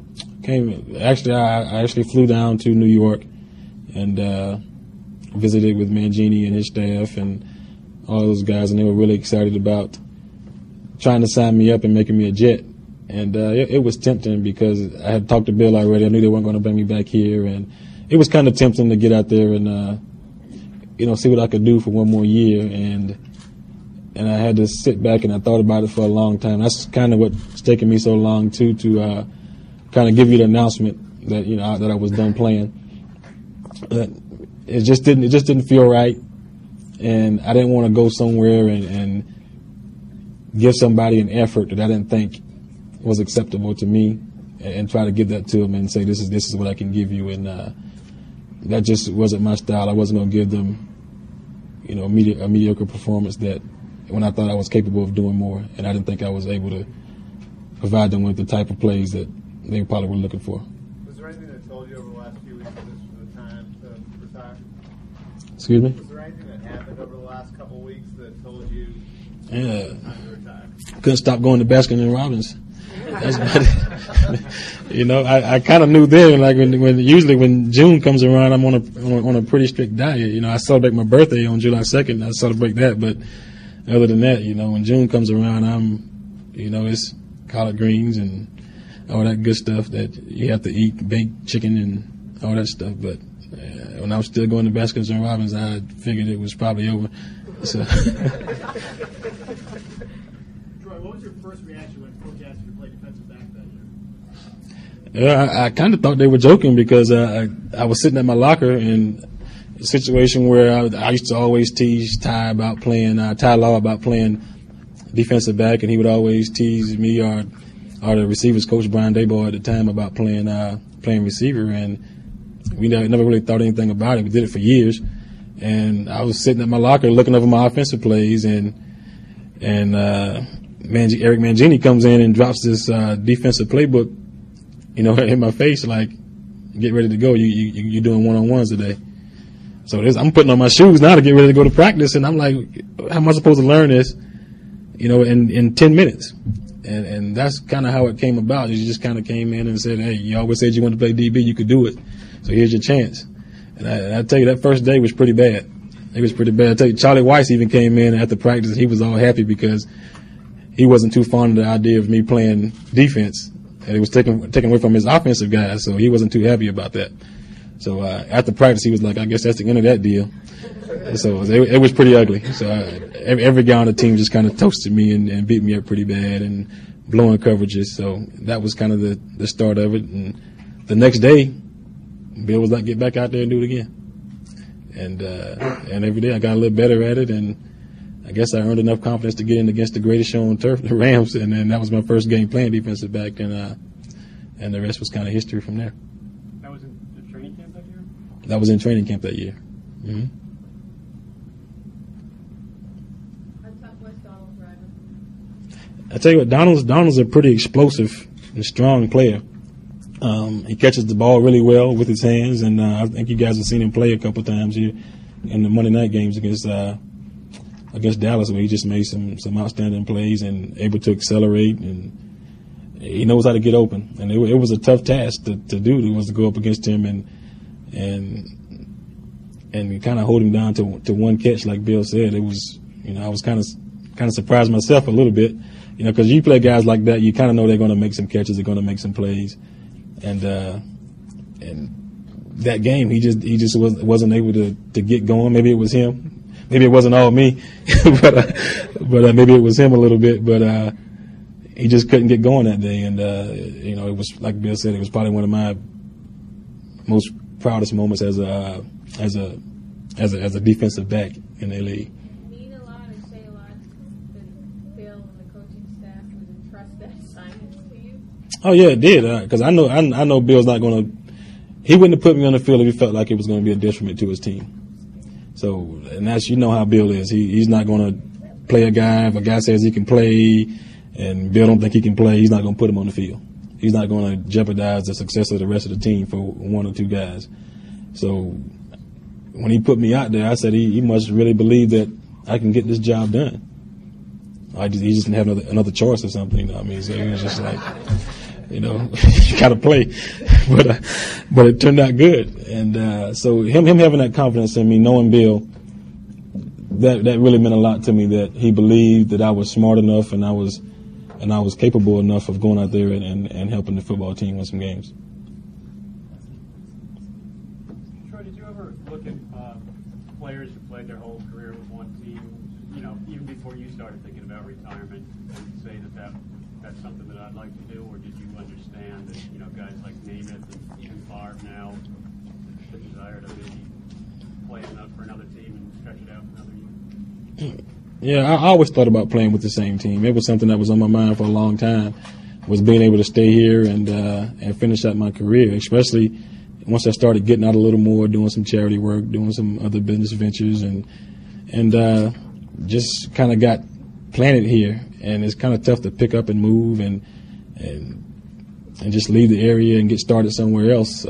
I actually flew down to New York and visited with Mangini and his staff and all those guys, and they were really excited about trying to sign me up and making me a Jet. And it was tempting because I had talked to Bill already. I knew they weren't going to bring me back here, and it was kind of tempting to get out there and see what I could do for one more year. And I had to sit back and I thought about it for a long time. That's kind of what's taken me so long too, to kind of give you the announcement that that I was done playing. But it just didn't feel right. And I didn't want to go somewhere and give somebody an effort that I didn't think was acceptable to me, and try to give that to them and say, this is what I can give you. And that just wasn't my style. I wasn't going to give them, a mediocre performance that when I thought I was capable of doing more, and I didn't think I was able to provide them with the type of plays that they probably were looking for. Was there anything that told you over the last few weeks that this was the time to retire? Excuse me? Was there anything that happened over the last couple of weeks that told you Yeah. it was time to retire? Couldn't stop going to Baskin and Robbins. That's about it. I kind of knew then, like when June comes around, I'm on a pretty strict diet. I celebrate my birthday on July 2nd. I celebrate that, but other than that, when June comes around, it's collard greens and all that good stuff that you have to eat, baked chicken and all that stuff. But when I was still going to Baskins and Robbins, I figured it was probably over. So. Troy, what was your first reaction when Coach asked you to play defensive back that year? I kind of thought they were joking because I was sitting at my locker in a situation where I used to always tease Ty about playing, Ty Law about playing defensive back, and he would always tease me or the receivers coach Brian Daboll at the time about playing receiver, and we never really thought anything about it. We did it for years, and I was sitting at my locker looking over my offensive plays, and Eric Mangini comes in and drops this defensive playbook, in my face, like, get ready to go. You're doing one-on-ones today. So I'm putting on my shoes now to get ready to go to practice, and I'm like, how am I supposed to learn this, in 10 minutes? And that's kind of how it came about. You just kind of came in and said, hey, you always said you wanted to play DB, you could do it. So here's your chance. And I tell you, that first day was pretty bad. It was pretty bad. I tell you, Charlie Weiss even came in after practice, and he was all happy because he wasn't too fond of the idea of me playing defense. And it was taken away from his offensive guys, so he wasn't too happy about that. So after practice, he was like, I guess that's the end of that deal. So it was pretty ugly. So every guy on the team just kind of toasted me and beat me up pretty bad and blowing coverages. So that was kind of the start of it. And the next day, Bill was like, get back out there and do it again. And every day I got a little better at it, and I guess I earned enough confidence to get in against the greatest show on turf, the Rams, and then that was my first game playing defensive back, and the rest was kind of history from there. That was in the training camp that year? That was in training camp that year. Mm-hmm. I tell you what, Donald's a pretty explosive and strong player. He catches the ball really well with his hands, and I think you guys have seen him play a couple times here in the Monday night games against Dallas, where he just made some outstanding plays and able to accelerate, and he knows how to get open. And it was a tough task to do. It was to go up against him and kind of hold him down to one catch, like Bill said. It was, I was kind of kind of surprised myself a little bit, because you play guys like that, you kind of know they're going to make some catches, they're going to make some plays, and that game he just wasn't able to get going. Maybe it was him, maybe it wasn't all me, but maybe it was him a little bit, but he just couldn't get going that day, and it was, like Bill said, it was probably one of my most proudest moments as a defensive back in the league. Mean a lot and say a lot that Bill and the coaching staff would entrust that assignment to you? Oh yeah, it did, because I know Bill's not going to. He wouldn't have put me on the field if he felt like it was going to be a detriment to his team. So, and that's, how Bill is. He's not going to play a guy if a guy says he can play, and Bill don't think he can play. He's not going to put him on the field. He's not going to jeopardize the success of the rest of the team for one or two guys. So when he put me out there, I said he must really believe that I can get this job done. He just didn't have another choice or something. So he was just like, you got to play. But it turned out good. And so him having that confidence in me, knowing Bill, that really meant a lot to me, that he believed that I was smart enough and I was capable enough of going out there and helping the football team win some games. Troy, did you ever look at players who played their whole career with one team, even before you started thinking about retirement, and say that's something that I'd like to do, or did you understand that, guys like Namath and even Favre now, the desire to maybe play enough for another team and stretch it out for another year? Yeah, I always thought about playing with the same team. It was something that was on my mind for a long time, was being able to stay here and finish out my career, especially once I started getting out a little more, doing some charity work, doing some other business ventures, and just kind of got planted here. And it's kind of tough to pick up and move and just leave the area and get started somewhere else.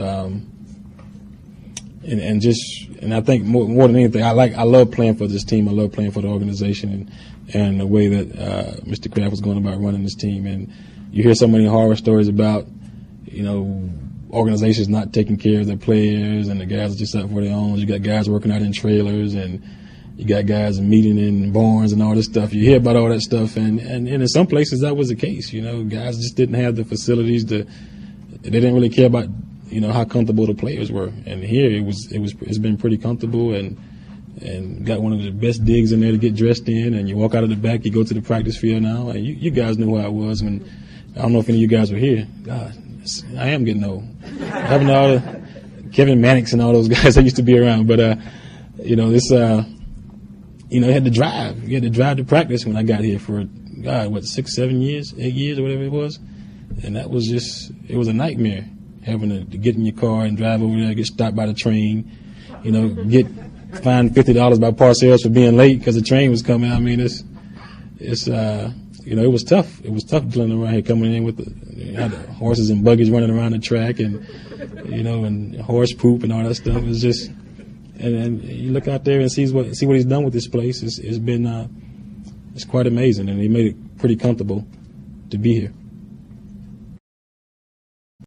And I think more than anything, I love playing for this team. I love playing for the organization and the way that Mr. Kraft was going about running this team. And you hear so many horror stories about, organizations not taking care of their players, and the guys are just out for their own. You got guys working out in trailers, and you got guys meeting in barns and all this stuff. You hear about all that stuff, and in some places that was the case. Guys just didn't have the facilities they didn't really care about, how comfortable the players were. And here it's been pretty comfortable, and got one of the best digs in there to get dressed in. And you walk out of the back, you go to the practice field now, and you guys knew how it was when. I don't know if any of you guys were here. God, I am getting old. Having all the Kevin Mannix and all those guys that used to be around, but this. You had to drive. You had to drive to practice when I got here for, 6, 7 years, 8 years, or whatever it was. And that was it was a nightmare, having to get in your car and drive over there, get stopped by the train, get fined $50 by Parcells for being late because the train was coming. It was tough. It was tough dealing around here, coming in with the horses and buggies running around the track, and, and horse poop and all that stuff. It was just. And you look out there and see what he's done with this place. It's been it's quite amazing, and he made it pretty comfortable to be here.